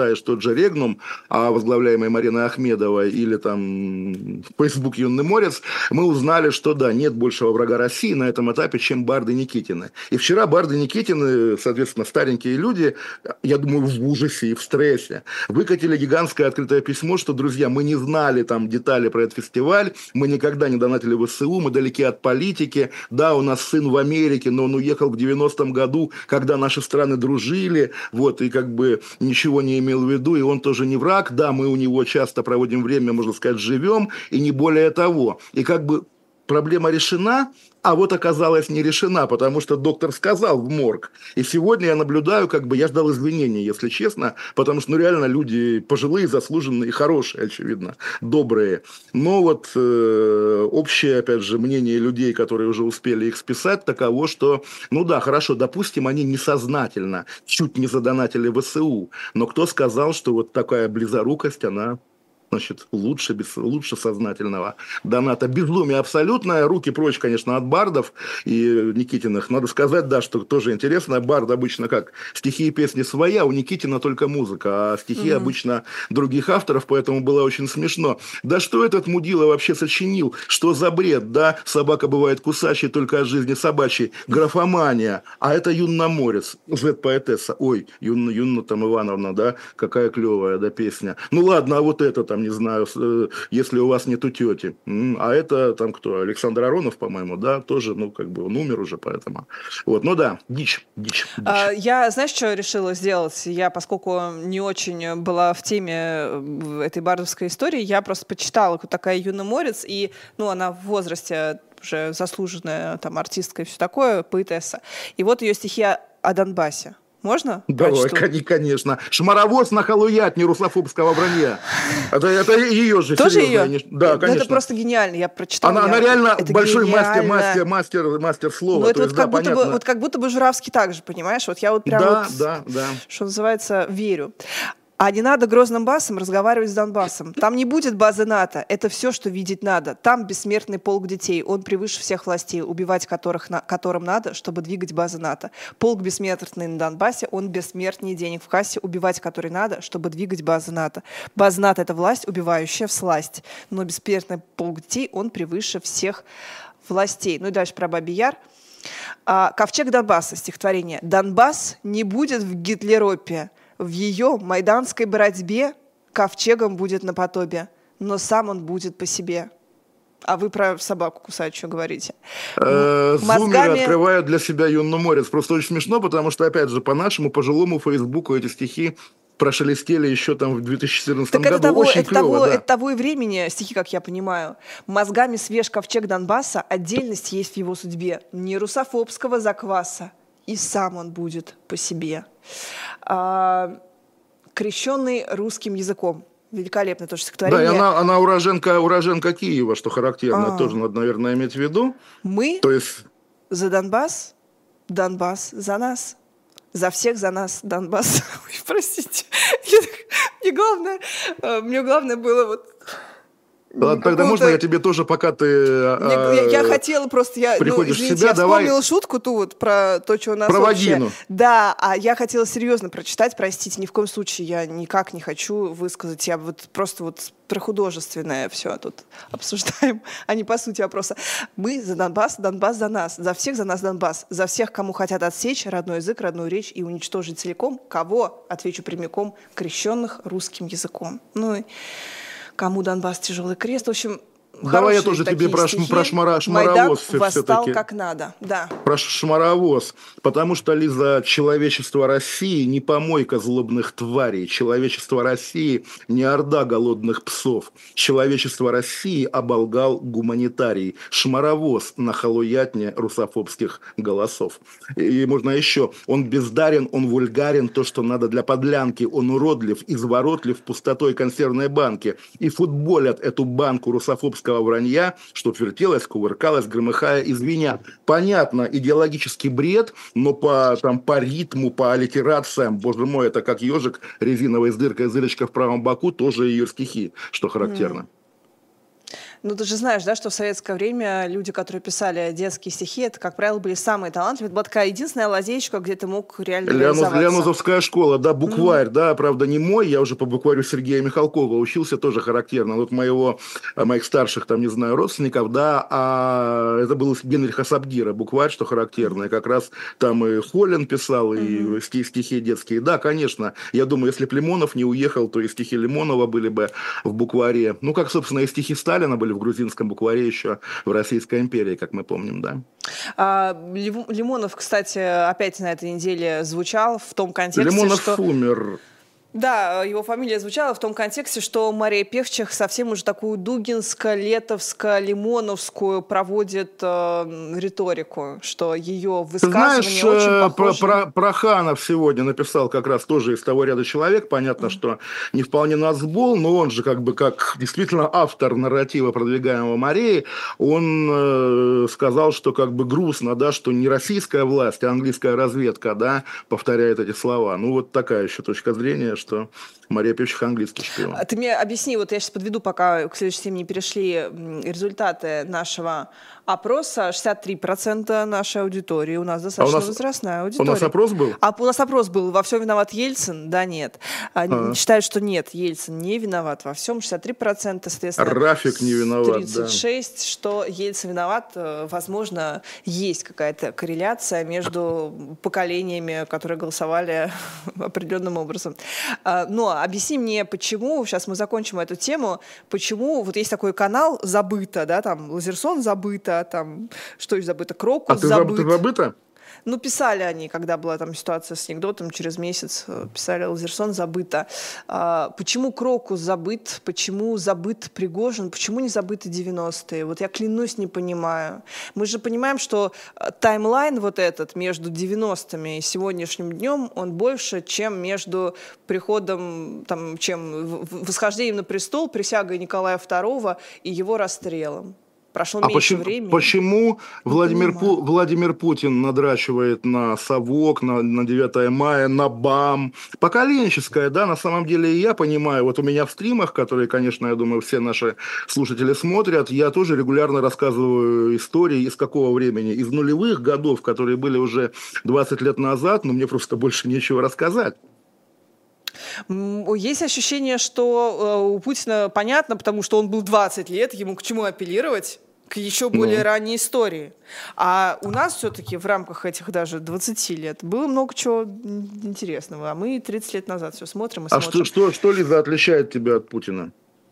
читаешь тот же «Регнум», возглавляемый Мариной Ахмедовой, или там Facebook «Юный Морец», мы узнали, что да, нет большего врага России на этом этапе, чем Барды Никитины. И вчера Барды Никитины, соответственно, старенькие люди, я думаю, в ужасе и в стрессе, выкатили гигантское открытое письмо, что, друзья, мы не знали там детали про этот фестиваль, мы никогда не донатили в ВСУ, мы далеки от политики, да, у нас сын в Америке, но он уехал в 90-м году, когда наши страны дружили, вот, и как бы ничего не имел в виду, и он тоже не враг, да, мы у него часто проводим время, можно сказать, живем, и не более того. И как бы проблема решена, а вот оказалась не решена, потому что доктор сказал в морг. И сегодня я наблюдаю, как бы я ждал извинений, если честно, потому что, ну, реально люди пожилые, заслуженные, хорошие, очевидно, добрые. Но вот общее, опять же, мнение людей, которые уже успели их списать, таково, что, ну да, хорошо, допустим, они несознательно чуть не задонатили ВСУ, но кто сказал, что вот такая близорукость, она... Значит, лучше сознательного доната. Безумие абсолютное. Руки прочь, конечно, от бардов и Никитиных. Надо сказать, да, что тоже интересно. Бард обычно как? Стихи и песни своя, у Никитина только музыка, а стихи обычно других авторов, поэтому было очень смешно. Да что этот мудила вообще сочинил? Что за бред, да? Собака бывает кусачей только от жизни собачьей. Графомания. А это Юнна Морец, поэтесса. Ой, Юнна там Ивановна, да? Какая клевая, да, песня. Ну ладно, а вот это там, не знаю, если у вас нету тети. А это там кто? Александр Аронов, по-моему, да, тоже, ну, как бы он умер уже, поэтому. Вот, ну да, дичь. Я, знаешь, что решила сделать? Я, поскольку не очень была в теме этой бардовской истории, я просто почитала, кто такая Юна Морец, и, ну, она в возрасте уже заслуженная там артистка и все такое, поэтесса. И вот ее стихи о Донбассе. Можно? Давай, конечно. Шмаровоз на халуятне русофобского вранья. Это ее же. Тоже ее? Да, конечно. Это просто гениально, я прочитала. Она реально большой мастер слова. Ну, это вот как будто бы Журавский так же, понимаешь? Вот я вот прям да. Что называется, верю. А не надо грозным басом разговаривать с Донбассом. Там не будет базы НАТО. Это все, что видеть надо. Там бессмертный полк детей. Он превыше всех властей, убивать которым надо, чтобы двигать базы НАТО. Полк бессмертный на Донбассе, он бессмертнее денег в кассе, убивать который надо, чтобы двигать базы НАТО. База НАТО — это власть, убивающая всласть. Но бессмертный полк детей, он превыше всех властей. Ну и дальше про Бабий Яр. Ковчег Донбасса, стихотворение. «Донбасс не будет в Гитлеропе. В ее майданской борьбе ковчегом будет наподобие, но сам он будет по себе». А вы про собаку кусачую говорите. Зумеры открывают для себя Юнну Морец. Просто очень смешно, потому что, опять же, по нашему пожилому Фейсбуку эти стихи прошелестели еще там в 2014 году. Это того и времени стихи, как я понимаю. Мозгами свеж ковчег Донбасса, отдельность есть в его судьбе. Не русофобского закваса, и сам он будет по себе. Крещенный русским языком. Великолепно тоже стихотворение. Да, и она уроженка Киева, что характерно, тоже надо, наверное, иметь в виду. Мы за Донбасс, Донбасс за нас. За всех за нас, Донбасс. Ой, простите. Мне главное было вот... Ладно, тогда можно я тебе тоже, пока ты я хотела просто... приходишь в себя, я вспомнила шутку ту вот про то, что у нас про вагину. Да, а я хотела серьезно прочитать, простите, ни в коем случае я никак не хочу высказать. Я вот просто вот про художественное все тут обсуждаем, а не по сути вопроса. Мы за Донбасс, Донбасс за нас. За всех за нас Донбасс. За всех, кому хотят отсечь родной язык, родную речь и уничтожить целиком. Кого? Отвечу прямиком. Крещенных русским языком. Ну и... Кому Донбасс тяжелый крест. В общем, давай я тоже тебе про Шмаровоз Майдан восстал как надо. Да. Про Шмаровоз. Потому что, Лиза, человечество России не помойка злобных тварей. Человечество России не орда голодных псов. Человечество России оболгал гуманитарий. Шмаровоз на халуятне русофобских голосов. И можно еще. Он бездарен, он вульгарен, то, что надо для подлянки. Он уродлив, изворотлив пустотой консервной банки. И футболят эту банку русофобского вранья, что вертелось, кувыркалось, громыхая и звеня. Понятно, идеологический бред, но по ритму, по аллитерациям, боже мой, это как ежик резиновой с дыркой, зырочка в правом боку, тоже ее стихи, что характерно. Ну, ты же знаешь, да, что в советское время люди, которые писали детские стихи, это, как правило, были самые талантливые. Это была такая единственная лазейка, где ты мог реально реализоваться. Леонузовская школа, да, букварь, да, правда, не мой, я уже по букварю Сергея Михалкова учился, тоже характерно. Вот моих старших, там, не знаю, родственников, да, а это был Генриха Сабгира, букварь, что характерно, и как раз там и Холлин писал, и стихи детские. Да, конечно, я думаю, если б Лимонов не уехал, то и стихи Лимонова были бы в букваре. Ну, как, собственно, и стихи Сталина были в грузинском букваре еще в Российской империи, как мы помним, да. Лимонов, кстати, опять на этой неделе звучал в том контексте, Лимонов что... умер. Да, его фамилия звучала в том контексте, что Мария Певчих совсем уже такую дугинско-летовско-лимоновскую проводит риторику, что ее высказывания очень похожи. Проханов сегодня написал как раз тоже из того ряда человек, понятно, что не вполне нацбол, но он же как действительно автор нарратива, продвигаемого Марией, он сказал, что как бы грустно, да, что не российская власть, а английская разведка, да, повторяет эти слова. Ну, вот такая еще точка зрения, что Мария Певчих английский шпион. Ты мне объясни, вот я сейчас подведу, пока к следующей теме не перешли, результаты нашего опроса. 63% нашей аудитории, у нас достаточно возрастная аудитория. У нас опрос был? У нас опрос был, во всем виноват Ельцин? Да, нет. Считают, что нет, Ельцин не виноват во всем, 63%, соответственно. Рафик не виноват, 36%, да. Что Ельцин виноват, возможно, есть какая-то корреляция между поколениями, которые голосовали определенным образом. Но объясни мне, почему, сейчас мы закончим эту тему, почему вот есть такой канал «Забыто», да, там Лазерсон «Забыто», там, что еще забыто, Крокус «Забыт». Ты забыто? Ну, писали они, когда была там ситуация с анекдотом, через месяц писали «Лазерсон забыто». Почему Крокус забыт? Почему забыт Пригожин? Почему не забыты 90-е? Вот я клянусь, не понимаю. Мы же понимаем, что таймлайн вот этот между 90-ми и сегодняшним днем, он больше, чем между приходом, там, чем восхождением на престол, присягой Николая II и его расстрелом. Прошло меньше времени. Почему Владимир Путин надрачивает на совок, на 9 мая, на БАМ? Поколенческое, да, на самом деле и я понимаю. Вот у меня в стримах, которые, конечно, я думаю, все наши слушатели смотрят, я тоже регулярно рассказываю истории, из какого времени? Из нулевых годов, которые были уже 20 лет назад, но мне просто больше нечего рассказать. Есть ощущение, что у Путина понятно, потому что он был 20 лет, ему к чему апеллировать? К еще более ранней истории. А у нас все-таки в рамках этих даже 20 лет было много чего интересного. А мы 30 лет назад все смотрим и смотрим. Что, Лиза, отличает тебя от Путина?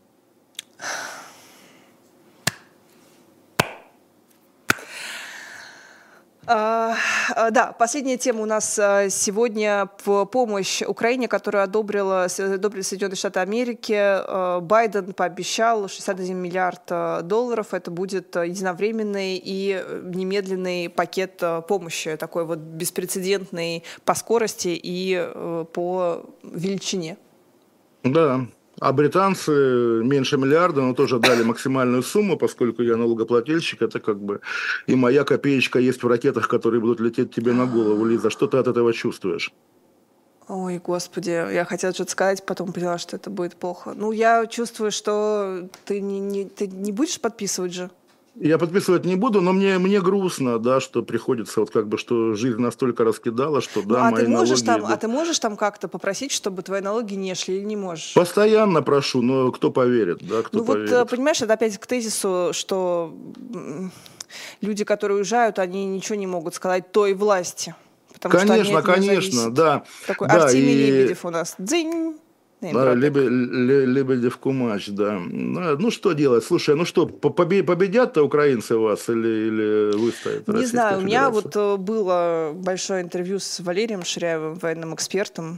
Да, последняя тема у нас сегодня в помощь Украине, которую одобрили Соединенные Штаты Америки. Байден пообещал $61 миллиард. Это будет единовременный и немедленный пакет помощи, такой вот беспрецедентный по скорости и по величине. Да. А британцы меньше миллиарда, но тоже дали максимальную сумму, поскольку я налогоплательщик, это как бы и моя копеечка есть в ракетах, которые будут лететь тебе на голову, Лиза. Что ты от этого чувствуешь? Ой, господи, я хотела что-то сказать, потом поняла, что это будет плохо. Ну, я чувствую, что ты не будешь подписывать же. Я подписывать не буду, но мне грустно, да, что приходится, вот как бы, что жизнь настолько раскидала, что да, мои налоги... А ты можешь там как-то попросить, чтобы твои налоги не шли, или не можешь? Постоянно прошу, но кто поверит, да, кто поверит? Вот, понимаешь, это опять к тезису, что люди, которые уезжают, они ничего не могут сказать той власти. Потому конечно, да. Такой да, Артемий Лебедев у нас. Дзинь! Лебедев Кумач, да. Ну, что делать? Слушай, ну что, победят-то украинцы вас или выстоят? Не знаю, у меня вот было большое интервью с Валерием Ширяевым, военным экспертом.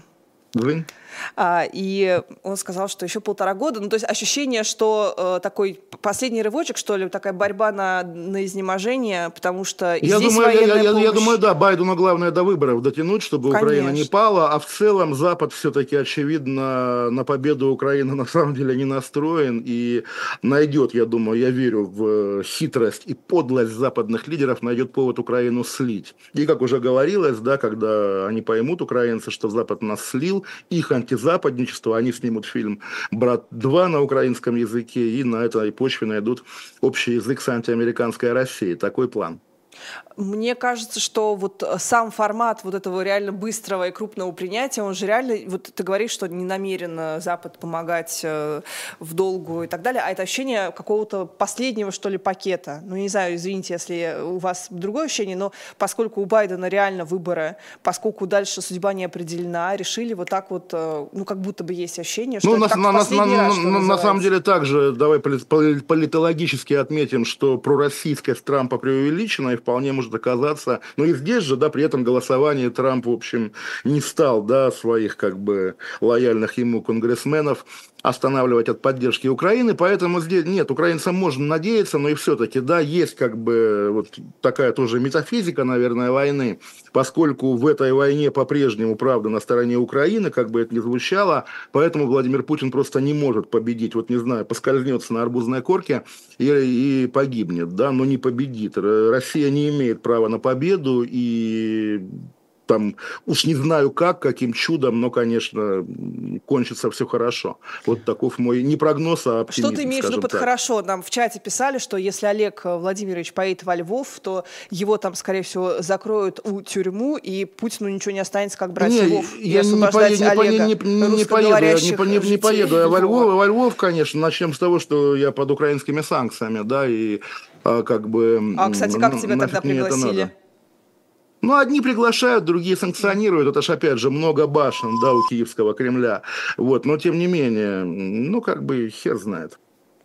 И он сказал, что еще 1,5 года. Ну, то есть ощущение, что такой последний рывочек, что ли, такая борьба на изнеможение, потому что я думаю, да, Байдену главное до выборов дотянуть, чтобы Украина не пала, а в целом Запад все-таки, очевидно, на победу Украины на самом деле не настроен и найдет, я думаю, я верю в хитрость и подлость западных лидеров, найдет повод Украину слить. И, как уже говорилось, да, когда они поймут, украинцы, что Запад нас слил, их антизападничества. Они снимут фильм «Брат 2» на украинском языке, и на этой почве найдут общий язык с антиамериканской Россией. Такой план. Мне кажется, что вот сам формат вот этого реально быстрого и крупного принятия, он же реально, вот ты говоришь, что не намерен Запад помогать в долгу и так далее, а это ощущение какого-то последнего, что ли, пакета. Ну, не знаю, извините, если у вас другое ощущение, но поскольку у Байдена реально выборы, поскольку дальше судьба не определена, решили вот так вот, ну, как будто бы есть ощущение, что это как в последний раз, что на самом деле также, давай политологически отметим, что пророссийскость Трампа преувеличена и вполне может оказаться, но и здесь же, да, при этом голосование Трамп, в общем, не стал, да, своих, как бы, лояльных ему конгрессменов останавливать от поддержки Украины, поэтому здесь, нет, украинцам можно надеяться, но и все-таки, да, есть, как бы, вот такая тоже метафизика, наверное, войны, поскольку в этой войне по-прежнему, правда, на стороне Украины, как бы это ни звучало, поэтому Владимир Путин просто не может победить, вот, не знаю, поскользнется на арбузной корке и погибнет, да, но не победит. Россия не имеет права на победу, и там, уж не знаю как, каким чудом, но, конечно, кончится все хорошо. Вот таков мой не прогноз, а оптимизм. Что ты имеешь в виду под хорошо? Нам в чате писали, что если Олег Владимирович поедет во Львов, то его там, скорее всего, закроют у тюрьму, и Путину ничего не останется, как брать Львов и освобождать Олега, русскоговорящих жителей. Не поеду я во Львов, конечно. Начнем с того, что я под украинскими санкциями, да, и как бы... А, кстати, как тебя тогда пригласили? Ну, одни приглашают, другие санкционируют. Это ж, опять же, много башен, да, у киевского Кремля. Вот, но, тем не менее, ну, как бы, хер знает.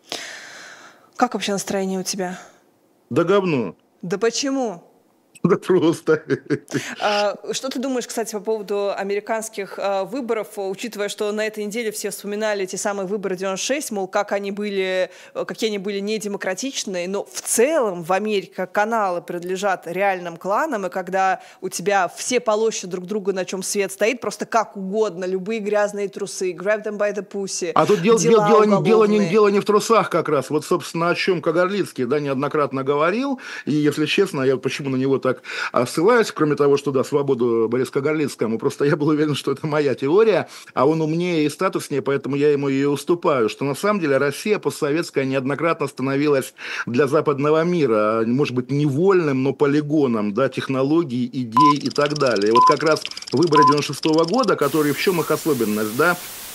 Как вообще настроение у тебя? Да говно. Да почему? Да просто. Что ты думаешь, кстати, по поводу американских выборов, учитывая, что на этой неделе все вспоминали те самые выборы 96, мол, какие они были недемократичные, но в целом в Америке каналы принадлежат реальным кланам, и когда у тебя все полощут друг друга, на чем свет стоит, просто как угодно, любые гразные трусы, grab them by the pussy. А тут дело не в трусах как раз. Вот, собственно, о чем Кагарлицкий, да, неоднократно говорил, и, если честно, я почему на него так ссылаюсь, кроме того, что, да, свободу Борису Кагарлицкому, просто я был уверен, что это моя теория, а он умнее и статуснее, поэтому я ему ее уступаю, что на самом деле Россия постсоветская неоднократно становилась для западного мира, может быть, невольным, но полигоном, да, технологий, идей и так далее. И вот как раз выборы 96 года, которые, в чем их особенность, да,